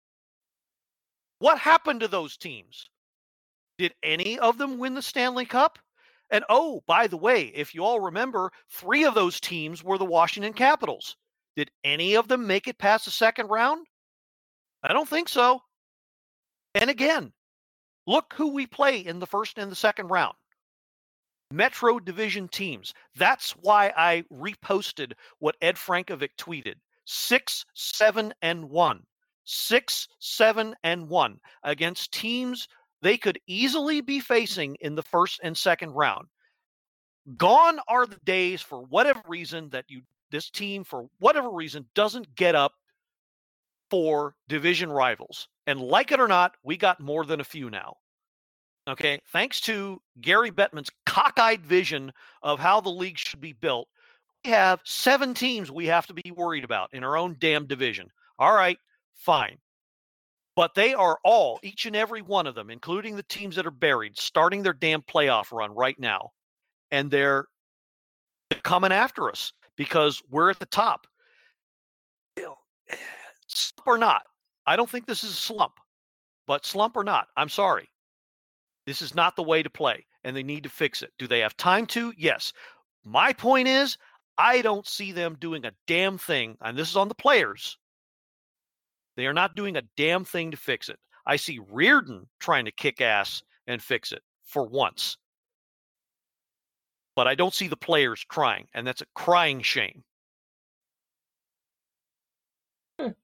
What happened to those teams? Did any of them win the Stanley Cup? And oh, by the way, if you all remember, 3 of those teams were the Washington Capitals. Did any of them make it past the second round? I don't think so. And again, look who we play in the first and the second round. Metro Division teams. That's why I reposted what Ed Frankovic tweeted. 6-7-1. 6-7-1 against teams they could easily be facing in the first and second round. Gone are the days, for whatever reason, that this team, for whatever reason, doesn't get up for division rivals. And like it or not, we got more than a few now. Okay, thanks to Gary Bettman's cockeyed vision of how the league should be built, we have 7 teams we have to be worried about in our own damn division. All right, fine. But they are all, each and every one of them, including the teams that are buried, starting their damn playoff run right now. And they're coming after us because we're at the top. Slump or not, I don't think this is a slump. But slump or not, I'm sorry. This is not the way to play, and they need to fix it. Do they have time to? Yes. My point is, I don't see them doing a damn thing, and this is on the players. They are not doing a damn thing to fix it. I see Reardon trying to kick ass and fix it for once. But I don't see the players trying, and that's a crying shame. Is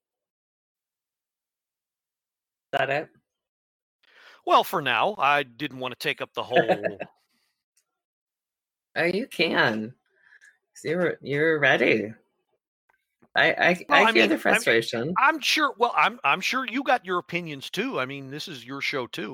that it? Well, for now, I didn't want to take up the whole... Oh, you can. You're ready. I hear the frustration. I'm sure. Well, I'm sure you got your opinions too. I mean, this is your show too.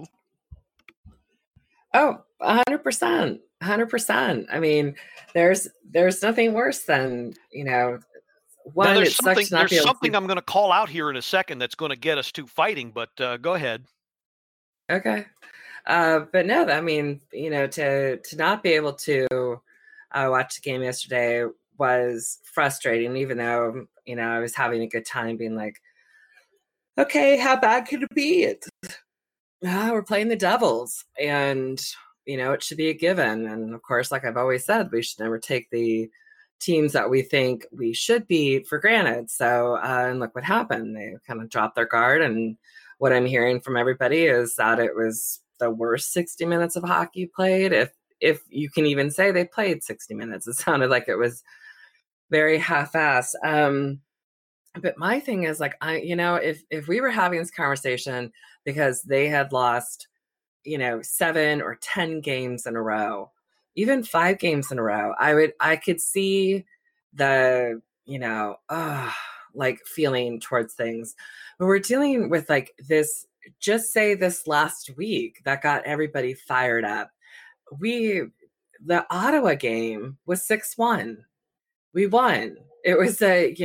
Oh, 100%, 100%. I mean, there's nothing worse than one. There's something I'm going to call out here in a second that's going to get us to fighting. But go ahead. Okay, but no, I mean, to not be able to watch the game yesterday was frustrating, even though, I was having a good time being like, okay, how bad could it be? we're playing the Devils, and it should be a given. And of course, like I've always said, we should never take the teams that we think we should beat for granted. So, and look what happened. They kind of dropped their guard. And what I'm hearing from everybody is that it was the worst 60 minutes of hockey played. If you can even say they played 60 minutes, it sounded like it was very half-assed. But my thing is like, if we were having this conversation because they had lost, 7 or 10 games in a row, even 5 games in a row, I could see the, like feeling towards things. But we're dealing with like this, just say this last week that got everybody fired up. The Ottawa game was 6-1. We won. It was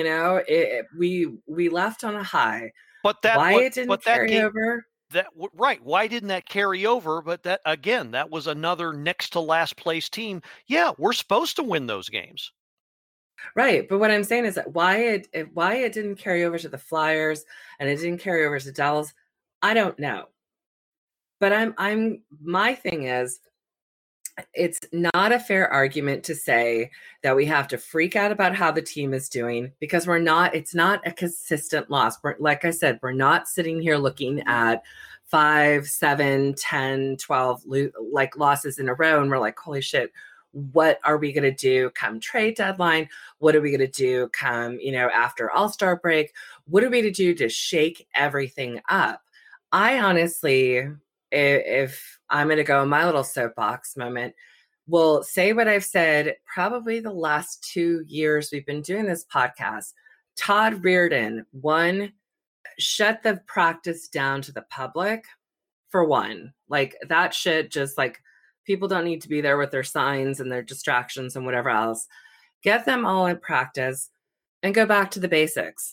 we left on a high. But it didn't carry over. Right. Why didn't that carry over? But that, again, that was another next to last place team. Yeah, we're supposed to win those games. Right. But what I'm saying is that why it didn't carry over to the Flyers and it didn't carry over to Dallas, I don't know. But my thing is, it's not a fair argument to say that we have to freak out about how the team is doing, because it's not a consistent loss. Like I said, we're not sitting here looking at 5, 7, 10, 12 like losses in a row. And we're like, holy shit, what are we going to do come trade deadline? What are we going to do come, after All-Star break? What are we going to do to shake everything up? I honestly, if I'm going to go my little soapbox moment, will say what I've said probably the last 2 years we've been doing this podcast. Todd Reardon, one, shut the practice down to the public, for one. Like, that shit, just like, people don't need to be there with their signs and their distractions and whatever else. Get them all in practice and go back to the basics.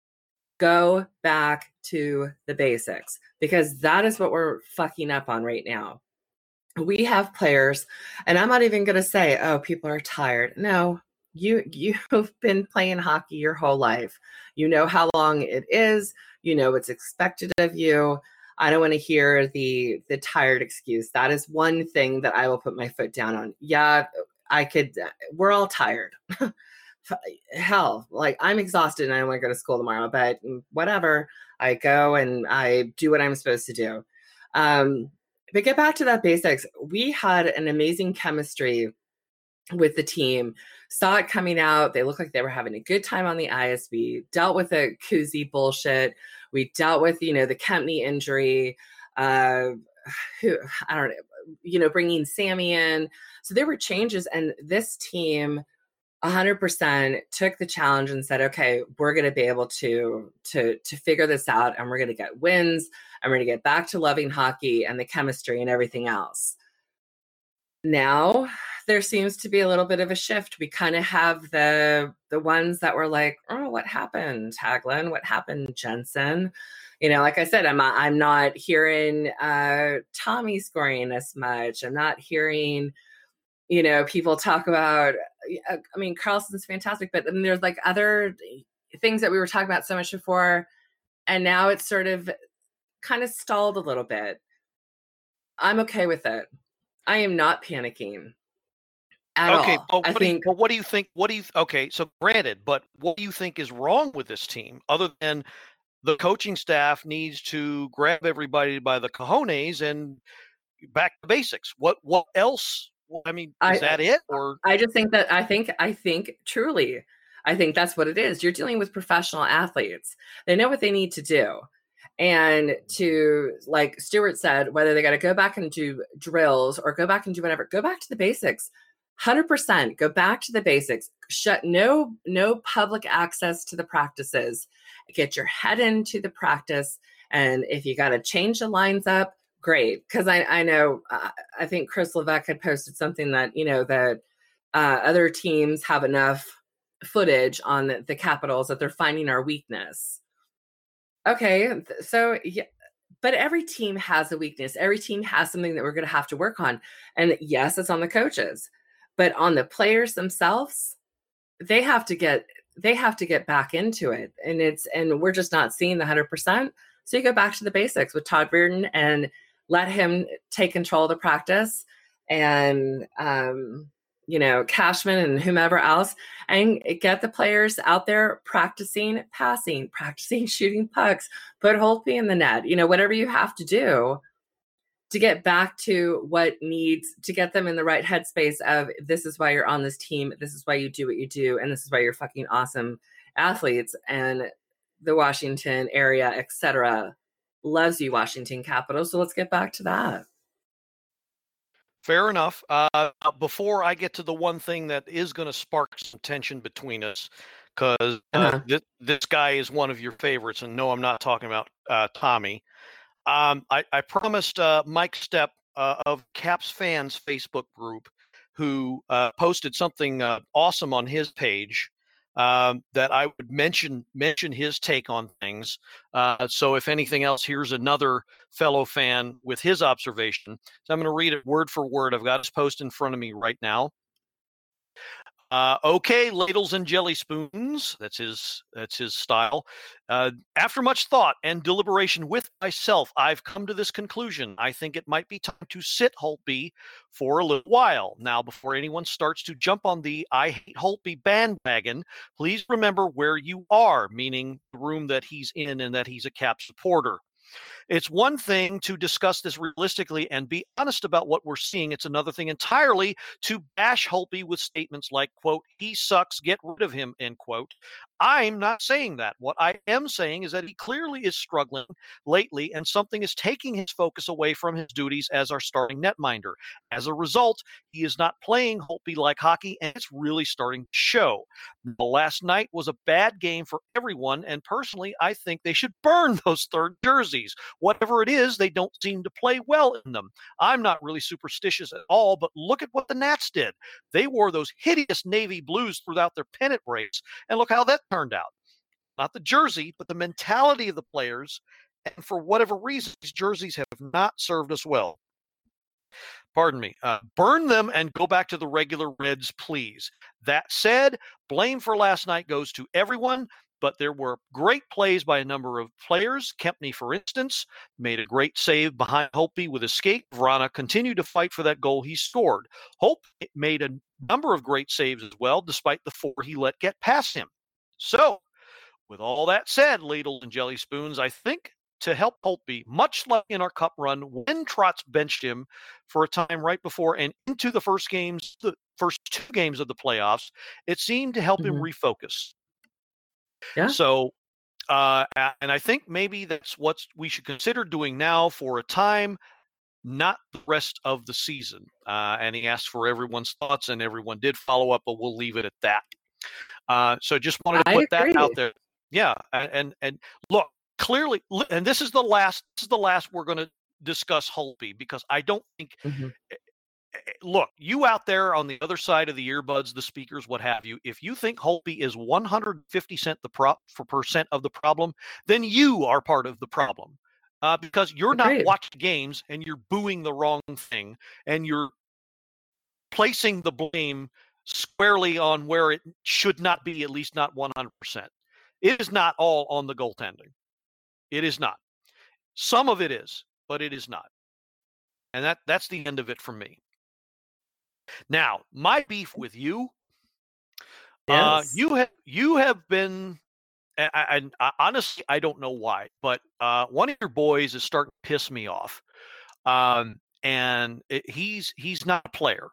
Go back to the basics, because that is what we're fucking up on right now. We have players, and I'm not even going to say, oh, people are tired. No, you've been playing hockey your whole life. You know how long it is. You know what's expected of you. I don't want to hear the tired excuse. That is one thing that I will put my foot down on. Yeah, we're all tired. Hell, like, I'm exhausted and I don't want to go to school tomorrow, but whatever, I go and I do what I'm supposed to do. But get back to that basics. We had an amazing chemistry with the team. Saw it coming out. They looked like they were having a good time on the ice. We dealt with the Kuzi bullshit. We dealt with, the Kempney injury. Bringing Sammy in. So there were changes, and this team 100% took the challenge and said, okay, we're going to be able to figure this out, and we're going to get wins, and we're going to get back to loving hockey and the chemistry and everything else. Now there seems to be a little bit of a shift. We kind of have the ones that were like, oh, what happened, Hagelin? What happened, Jensen? Like I said, I'm not hearing Tommy scoring as much. I'm not hearing, people talk about, Carlson's fantastic, but then there's like other things that we were talking about so much before, and now it's sort of kind of stalled a little bit. I'm okay with it. I am not panicking at all. But what do you think? Okay, so granted, but what do you think is wrong with this team, other than the coaching staff needs to grab everybody by the cojones and back to basics? What else? Is that it? Or I just think that I think truly, I think that's what it is. You're dealing with professional athletes. They know what they need to do. And to, like Stuart said, whether they got to go back and do drills or go back and do whatever, go back to the basics. 100% go back to the basics. Shut no public access to the practices. Get your head into the practice. And if you got to change the lines up, great. Because I know, I think Chris Levesque had posted something that, that other teams have enough footage on the Capitals that they're finding our weakness. Okay, so yeah, but every team has a weakness. Every team has something that we're going to have to work on. And yes, it's on the coaches, but on the players themselves, they have to get back into it. And we're just not seeing the 100%. So you go back to the basics with Todd Reardon, and let him take control of the practice, and Cashman and whomever else, and get the players out there practicing passing, practicing shooting pucks, put Holtby in the net, whatever you have to do to get back to what needs to get them in the right headspace of, this is why you're on this team, this is why you do what you do, and this is why you're fucking awesome athletes, and the Washington area, etc., loves you, Washington Capitals. So let's get back to that. Fair enough. Before I get to the one thing that is going to spark some tension between us, because this guy is one of your favorites, and no, I'm not talking about Tommy. I promised Mike Stepp of Caps Fans Facebook group, who posted something awesome on his page, that I would mention his take on things. So if anything else, here's another fellow fan with his observation. So I'm going to read it word for word. I've got his post in front of me right now. Okay, ladles and jelly spoons. That's his style. After much thought and deliberation with myself, I've come to this conclusion. I think it might be time to sit Holtby for a little while. Now, before anyone starts to jump on the I hate Holtby bandwagon, please remember where you are, meaning the room that he's in and that he's a Cap supporter. It's one thing to discuss this realistically and be honest about what we're seeing. It's another thing entirely to bash Holtby with statements like, quote, he sucks, get rid of him, end quote. I'm not saying that. What I am saying is that he clearly is struggling lately, and something is taking his focus away from his duties as our starting netminder. As a result, he is not playing Holtby-like hockey, and it's really starting to show. The last night was a bad game for everyone, and personally, I think they should burn those third jerseys. Whatever it is, they don't seem to play well in them. I'm not really superstitious at all, but look at what the Nats did. They wore those hideous navy blues throughout their pennant race, and look how that turned out. Not the jersey, but the mentality of the players, and for whatever reason, these jerseys have not served us well. Pardon me. Burn them and go back to the regular Reds, please. That said, blame for last night goes to everyone, but there were great plays by a number of players. Kempny, for instance, made a great save behind Holtby with a skate. Vrana continued to fight for that goal he scored. Holtby made a number of great saves as well, despite the 4 he let get past him. So, with all that said, ladles and jelly spoons, I think to help Holtby, much like in our cup run, when Trotz benched him for a time right before and into the first 2 games of the playoffs, it seemed to help him refocus. Yeah. So, and I think maybe that's what we should consider doing now for a time, not the rest of the season. And he asked for everyone's thoughts, and everyone did follow up, but we'll leave it at that. So just wanted to put that out there. Yeah, and look, clearly, and this is the last we're going to discuss Holtby, because I don't think. Look, you out there on the other side of the earbuds, the speakers, what have you, if you think Holtby is 150% of the problem, then you are part of the problem, because you're not watching games and you're booing the wrong thing, and you're placing the blame squarely on where it should not be, at least not 100%. It is not all on the goaltending. It is not. Some of it is, but it is not. And that's the end of it for me. Now, my beef with you, yes. You have been, and honestly, I don't know why, but one of your boys is starting to piss me off, and he's not a player.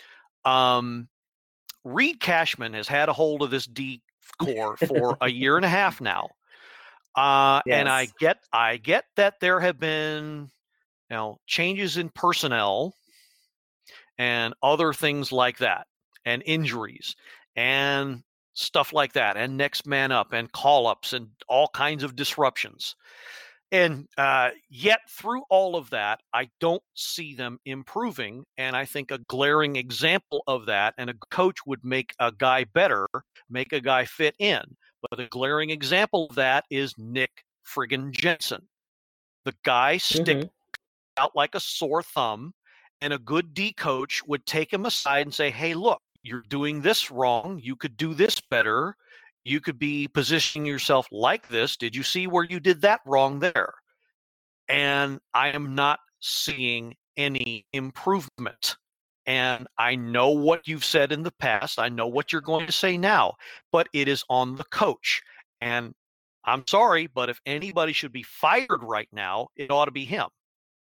Reed Cashman has had a hold of this D core for a year and a half now, and I get that there have been changes in personnel and other things like that, and injuries and stuff like that, and next man up and call-ups and all kinds of disruptions. And yet through all of that, I don't see them improving. And I think a glaring example of that, and a coach would make a guy better, make a guy fit in. But a glaring example of that is Nick friggin' Jensen. The guy sticks out like a sore thumb, and a good D coach would take him aside and say, hey, look, you're doing this wrong. You could do this better. You could be positioning yourself like this. Did you see where you did that wrong there? And I am not seeing any improvement. And I know what you've said in the past. I know what you're going to say now, but it is on the coach. And I'm sorry, but if anybody should be fired right now, it ought to be him.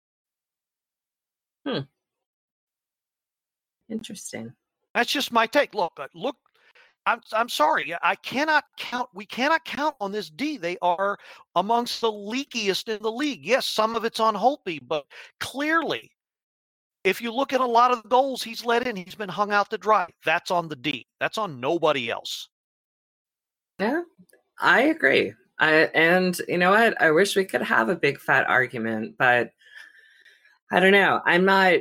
Interesting. That's just my take. Look, I'm sorry. We cannot count on this D. They are amongst the leakiest in the league. Yes, some of it's on Holtby, but clearly, if you look at a lot of the goals he's let in, he's been hung out to dry. That's on the D. That's on nobody else. Yeah, I agree. And you know what? I wish we could have a big fat argument, but I don't know. I'm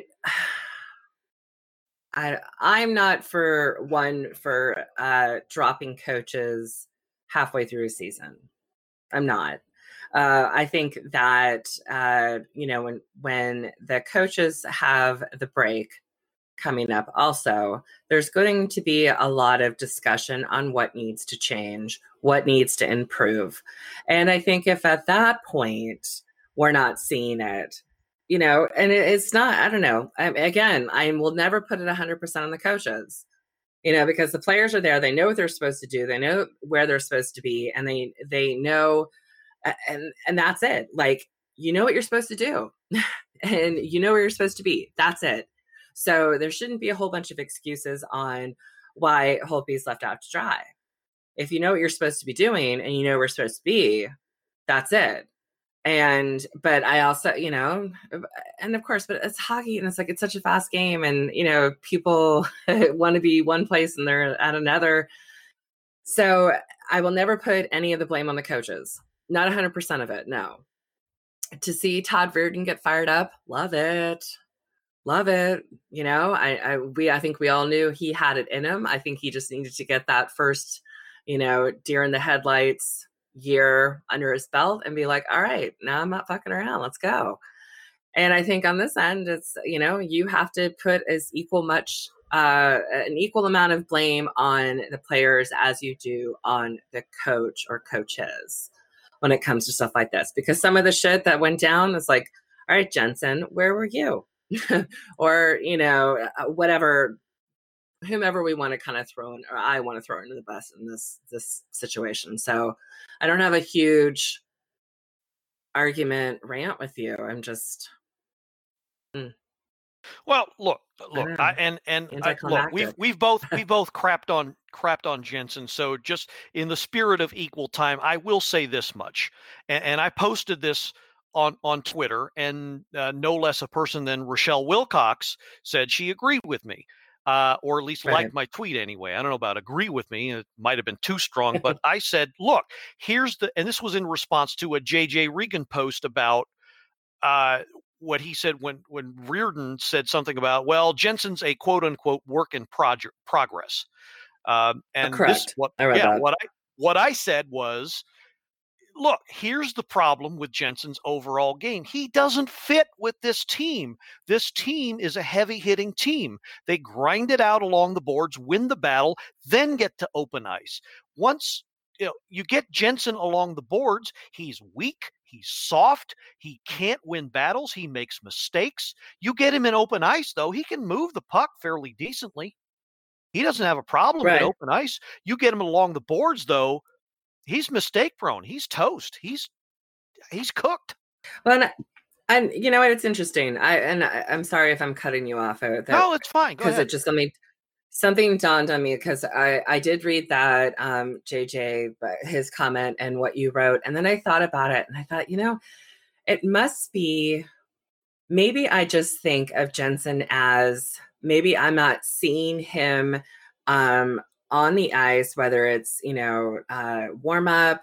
not for dropping coaches halfway through a season. I'm not. I think that when the coaches have the break coming up, also there's going to be a lot of discussion on what needs to change, what needs to improve, and I think if at that point we're not seeing it, and it's not, I don't know. I will never put it 100% on the coaches, because the players are there. They know what they're supposed to do. They know where they're supposed to be, and they know, and that's it. Like, you know what you're supposed to do, and you know where you're supposed to be. That's it. So there shouldn't be a whole bunch of excuses on why Holtby's left out to dry. If you know what you're supposed to be doing and you know where you're supposed to be, that's it. But I also, and of course, but it's hockey and it's such a fast game, and, people want to be one place and they're at another. So I will never put any of the blame on the coaches. Not 100% of it. No. To see Todd Reirden get fired up, love it. Love it. I think we all knew he had it in him. I think he just needed to get that first, deer in the headlights year under his belt and be like, all right, now I'm not fucking around. Let's go. And I think on this end, it's, you have to put an equal amount of blame on the players as you do on the coach or coaches when it comes to stuff like this, because some of the shit that went down is like, all right, Jensen, where were you? Or, whatever, whomever we want to kind of throw in, or I want to throw into the bus in this situation. So I don't have a huge argument rant with you. I'm just. Well, look, we've both crapped on Jensen. So just in the spirit of equal time, I will say this much, and I posted this on Twitter, and no less a person than Rochelle Wilcox said she agreed with me, or at least liked my tweet anyway. I don't know about agree with me. It might have been too strong, but I said, look, and this was in response to a JJ Regan post about what he said when Reirden said something about, well, Jensen's a quote unquote work in progress. And correct. What I said was, look, here's the problem with Jensen's overall game. He doesn't fit with this team. This team is a heavy-hitting team. They grind it out along the boards, win the battle, then get to open ice. Once you get Jensen along the boards, he's weak, he's soft, he can't win battles, he makes mistakes. You get him in open ice, though, he can move the puck fairly decently. He doesn't have a problem in open ice. You get him along the boards, though, he's mistake prone. He's toast. He's cooked. Well, and you know what? It's interesting. I'm sorry if I'm cutting you off. No, it's fine. Because it just something dawned on me, because I did read that JJ, his comment and what you wrote, and then I thought about it, and I thought, it must be, maybe I just think of Jensen as, maybe I'm not seeing him on the ice, whether it's, warm up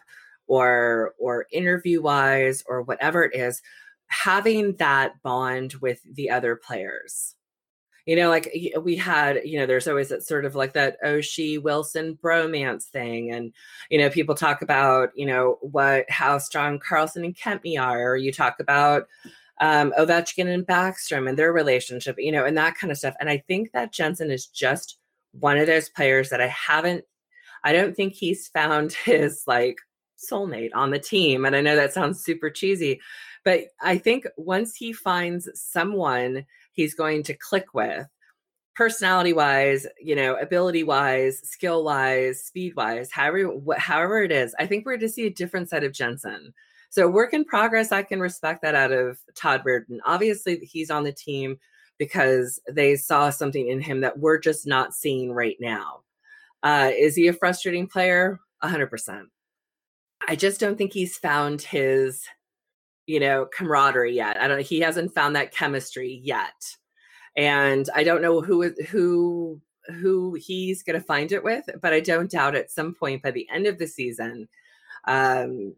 or interview wise or whatever it is, having that bond with the other players. Like we had, there's always that sort of like that Oshie Wilson bromance thing. And, people talk about, how strong Carlson and Kempny are, or you talk about Ovechkin and Backstrom and their relationship, and that kind of stuff. And I think that Jensen is just one of those players that I don't think he's found his soulmate on the team. And I know that sounds super cheesy, but I think once he finds someone he's going to click with, personality wise, ability wise, skill wise, speed wise, however it is, I think we're going to see a different side of Jensen. So work in progress, I can respect that out of Todd Reardon. Obviously, he's on the team because they saw something in him that we're just not seeing right now. Is he a frustrating player? 100%. I just don't think he's found his, camaraderie yet. He hasn't found that chemistry yet. And I don't know who he's going to find it with, but I don't doubt at some point by the end of the season, I'm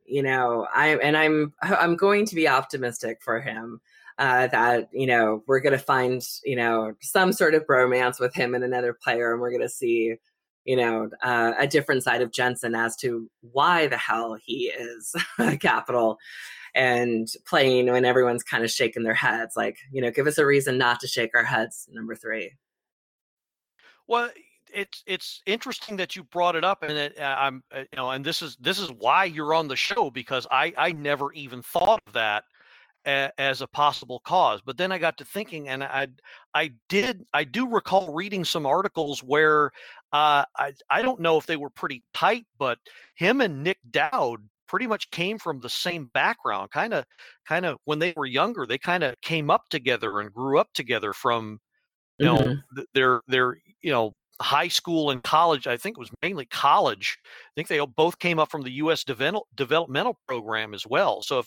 going to be optimistic for him that, we're going to find, some sort of bromance with him and another player. And we're going to see, a different side of Jensen as to why the hell he is a Capital and playing when everyone's kind of shaking their heads. Like, give us a reason not to shake our heads, number 3. Well, it's interesting that you brought it up, and that I'm and this is why you're on the show, because I never even thought of that as a possible cause. But then I got to thinking, and I do recall reading some articles where I don't know if they were pretty tight, but him and Nick Dowd pretty much came from the same background. Kind of when they were younger, they kind of came up together and grew up together from their high school and college. I think it was mainly college. I think they both came up from the U.S. developmental program as well. So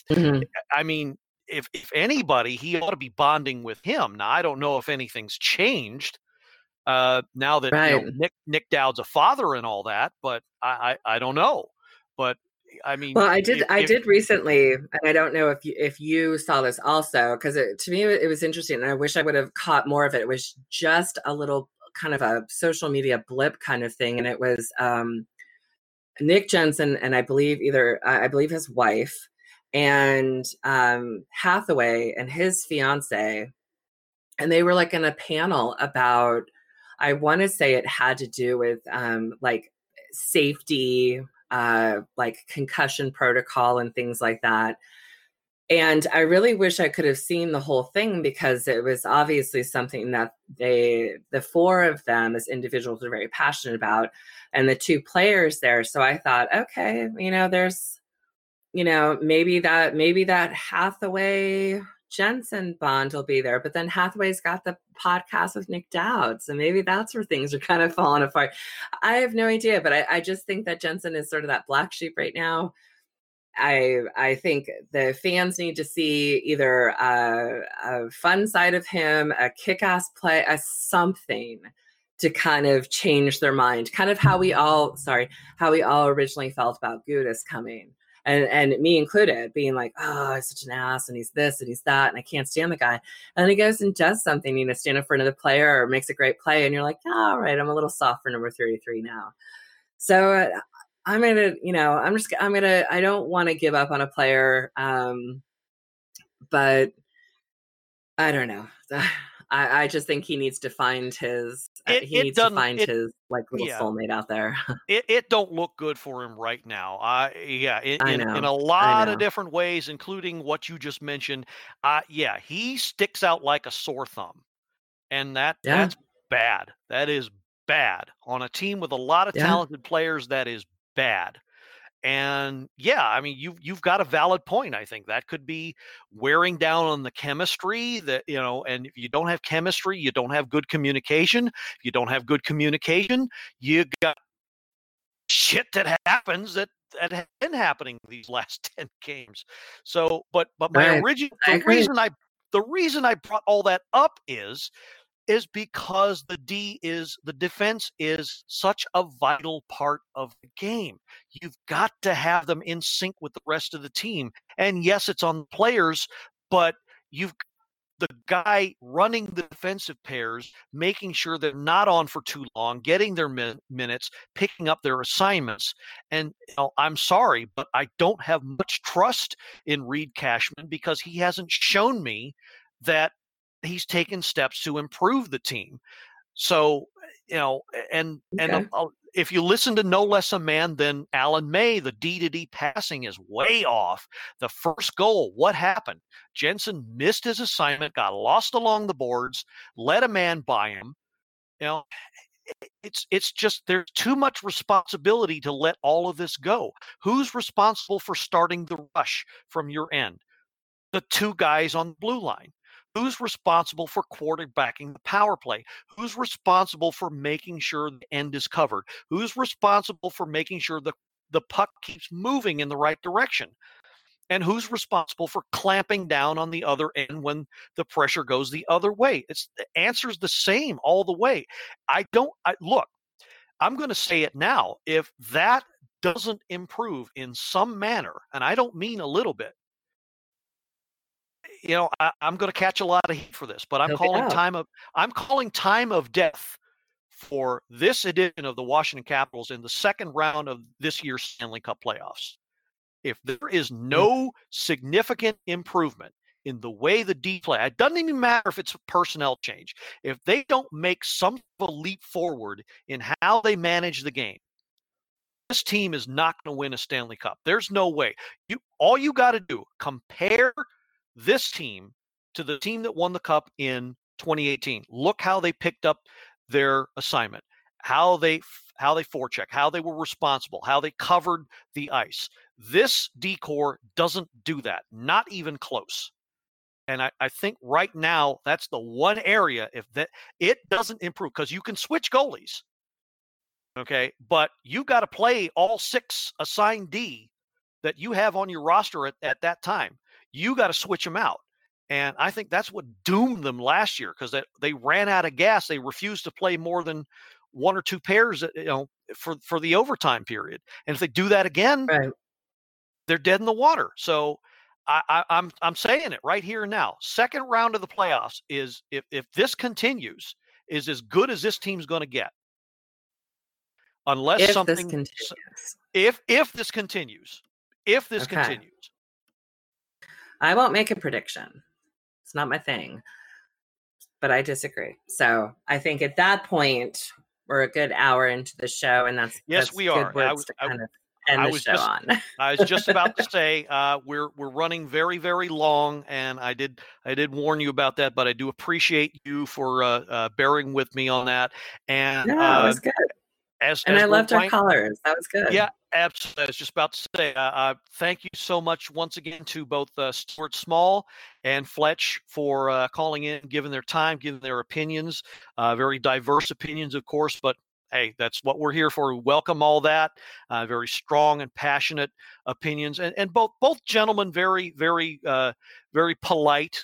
if anybody, he ought to be bonding with him. Now, I don't know if anything's changed now that Nick Dowd's a father and all that, but I don't know. But I mean, well, I did recently, and I don't know if you saw this also, because to me it was interesting, and I wish I would have caught more of it. It was just a little kind of a social media blip kind of thing, and it was Nick Jensen and I believe his wife and Hathaway and his fiance, and they were like in a panel about, I want to say it had to do with like safety, like concussion protocol and things like that. And I really wish I could have seen the whole thing, because it was obviously something that the 4 of them as individuals are very passionate about, and the 2 players there. So I thought, okay, there's, maybe that Hathaway Jensen bond will be there, but then Hathaway's got the podcast with Nick Dowd, so maybe that's where things are kind of falling apart. I have no idea, but I just think that Jensen is sort of that black sheep right now. I think the fans need to see either a fun side of him, a kick-ass play, something to kind of change their mind, kind of how we all originally felt about Gudas coming. And me included, being like, oh, he's such an ass, and he's this and he's that, and I can't stand the guy. And then he goes and does something, stand up for another player or makes a great play, and you're like, oh, all right, I'm a little soft for number 33 now. So I'm gonna, I don't want to give up on a player, but I don't know. I just think he needs to find his his like little soulmate out there. It don't look good for him right now. In a lot of different ways, including what you just mentioned. He sticks out like a sore thumb, and that's bad. That is bad on a team with a lot of talented players. That is bad. And you've got a valid point. I think that could be wearing down on the chemistry that, and if you don't have chemistry, you don't have good communication. If you don't have good communication, you got shit that happens that has been happening these last 10 games. So, but my the reason I brought all that up is because the defense is such a vital part of the game. You've got to have them in sync with the rest of the team. And yes, it's on the players, but the guy running the defensive pairs, making sure they're not on for too long, getting their minutes, picking up their assignments. And I'm sorry, but I don't have much trust in Reed Cashman, because he hasn't shown me that he's taken steps to improve the team. So, and Okay. if you listen to No Less a Man than Alan May, the D-to-D passing is way off. The first goal, what happened? Jensen missed his assignment, got lost along the boards, let a man by him. It's just there's too much responsibility to let all of this go. Who's responsible for starting the rush from your end? The two guys on the blue line. Who's responsible for quarterbacking the power play? Who's responsible for making sure the end is covered? Who's responsible for making sure the puck keeps moving in the right direction? And who's responsible for clamping down on the other end when the pressure goes the other way? The answer's the same all the way. Look, I'm going to say it now. If that doesn't improve in some manner, and I don't mean a little bit, I'm going to catch a lot of heat for this, but I'm calling time of death for this edition of the Washington Capitals in the second round of this year's Stanley Cup playoffs. If there is no significant improvement in the way the D play, it doesn't even matter if it's a personnel change. If they don't make some leap forward in how they manage the game, this team is not going to win a Stanley Cup. There's no way. All you got to do, compare this team to the team that won the Cup in 2018. Look how they picked up their assignment, how they forecheck, how they were responsible, how they covered the ice. This D-corps doesn't do that, not even close. And I think right now that's the one area if that it doesn't improve, because you can switch goalies, okay, but you got to play all 6 assigned D that you have on your roster at that time. You got to switch them out. And I think that's what doomed them last year, because they ran out of gas. They refused to play more than 1 or 2 pairs, for the overtime period. And if they do that again, Right. they're dead in the water. So I'm saying it right here and now. Second round of the playoffs is, if this continues, is as good as this team's going to get. Unless If this continues. If this continues. I won't make a prediction. It's not my thing. But I disagree. So I think at that point, we're a good hour into the show, and that's we good are. words to kind of end the show on. I was just about to say we're running very, very long, and I did warn you about that, but I do appreciate you for bearing with me on that. And that was good. I loved our colors. That was good. Yeah, absolutely. I was just about to say, thank you so much once again to both Stuart Small and Fletch for calling in, giving their time, giving their opinions, very diverse opinions, of course, but hey, that's what we're here for. We welcome all that. Very strong and passionate opinions, and both gentlemen very, very, very polite.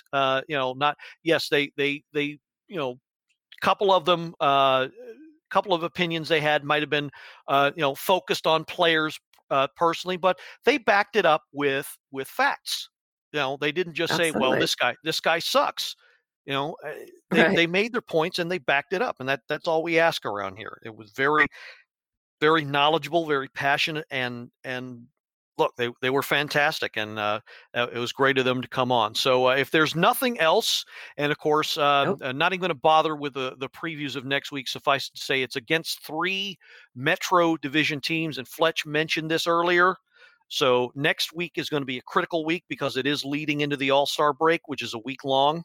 They couple of them. Couple of opinions they had might have been, focused on players personally, but they backed it up with facts. They didn't just say, "Well, this guy sucks." They made their points and they backed it up, and that's all we ask around here. It was very, very knowledgeable, very passionate, and look, they were fantastic, and it was great of them to come on. So if there's nothing else, and of course, not even going to bother with the previews of next week, suffice to say it's against 3 Metro Division teams, and Fletch mentioned this earlier. So next week is going to be a critical week because it is leading into the All-Star break, which is a week long.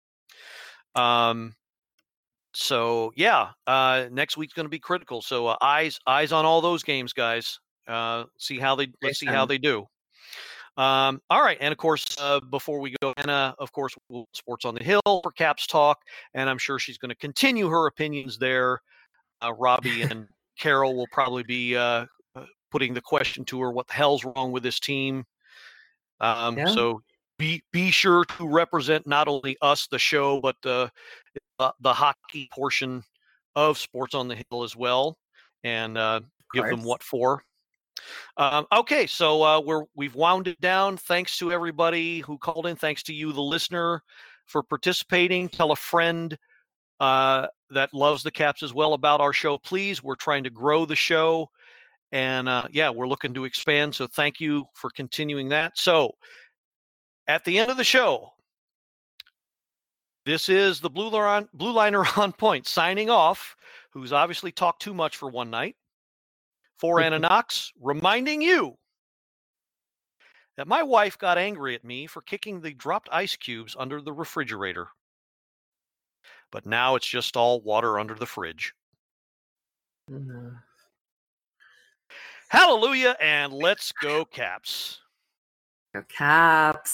So yeah, next week's going to be critical. So eyes on all those games, guys. Let's see how they do. All right. And of course, before we go, Anna, of course, Sports on the Hill for Caps Talk. And I'm sure she's going to continue her opinions there. Robbie and Carol will probably be putting the question to her, what the hell's wrong with this team? So be sure to represent not only us, the show, but the hockey portion of Sports on the Hill as well. And give them what for. Okay, so we've wound it down. Thanks to everybody who called in. Thanks to you, the listener, for participating. Tell a friend that loves the Caps as well about our show, please. We're trying to grow the show, and we're looking to expand. So thank you for continuing that. So at the end of the show, this is the Blue Liner on Point signing off who's obviously talked too much for one night. For Anna Knox, reminding you that my wife got angry at me for kicking the dropped ice cubes under the refrigerator. But now it's just all water under the fridge. Mm-hmm. Hallelujah, and let's go Caps. Go Caps.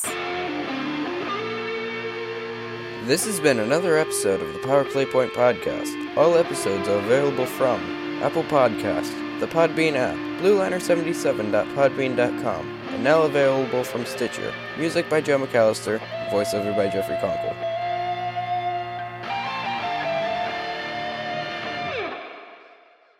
This has been another episode of the Power Play Point Podcast. All episodes are available from Apple Podcasts, the Podbean app, BlueLiner77.podbean.com, and now available from Stitcher. Music by Joe McAllister, voiceover by Jeffrey Conkle.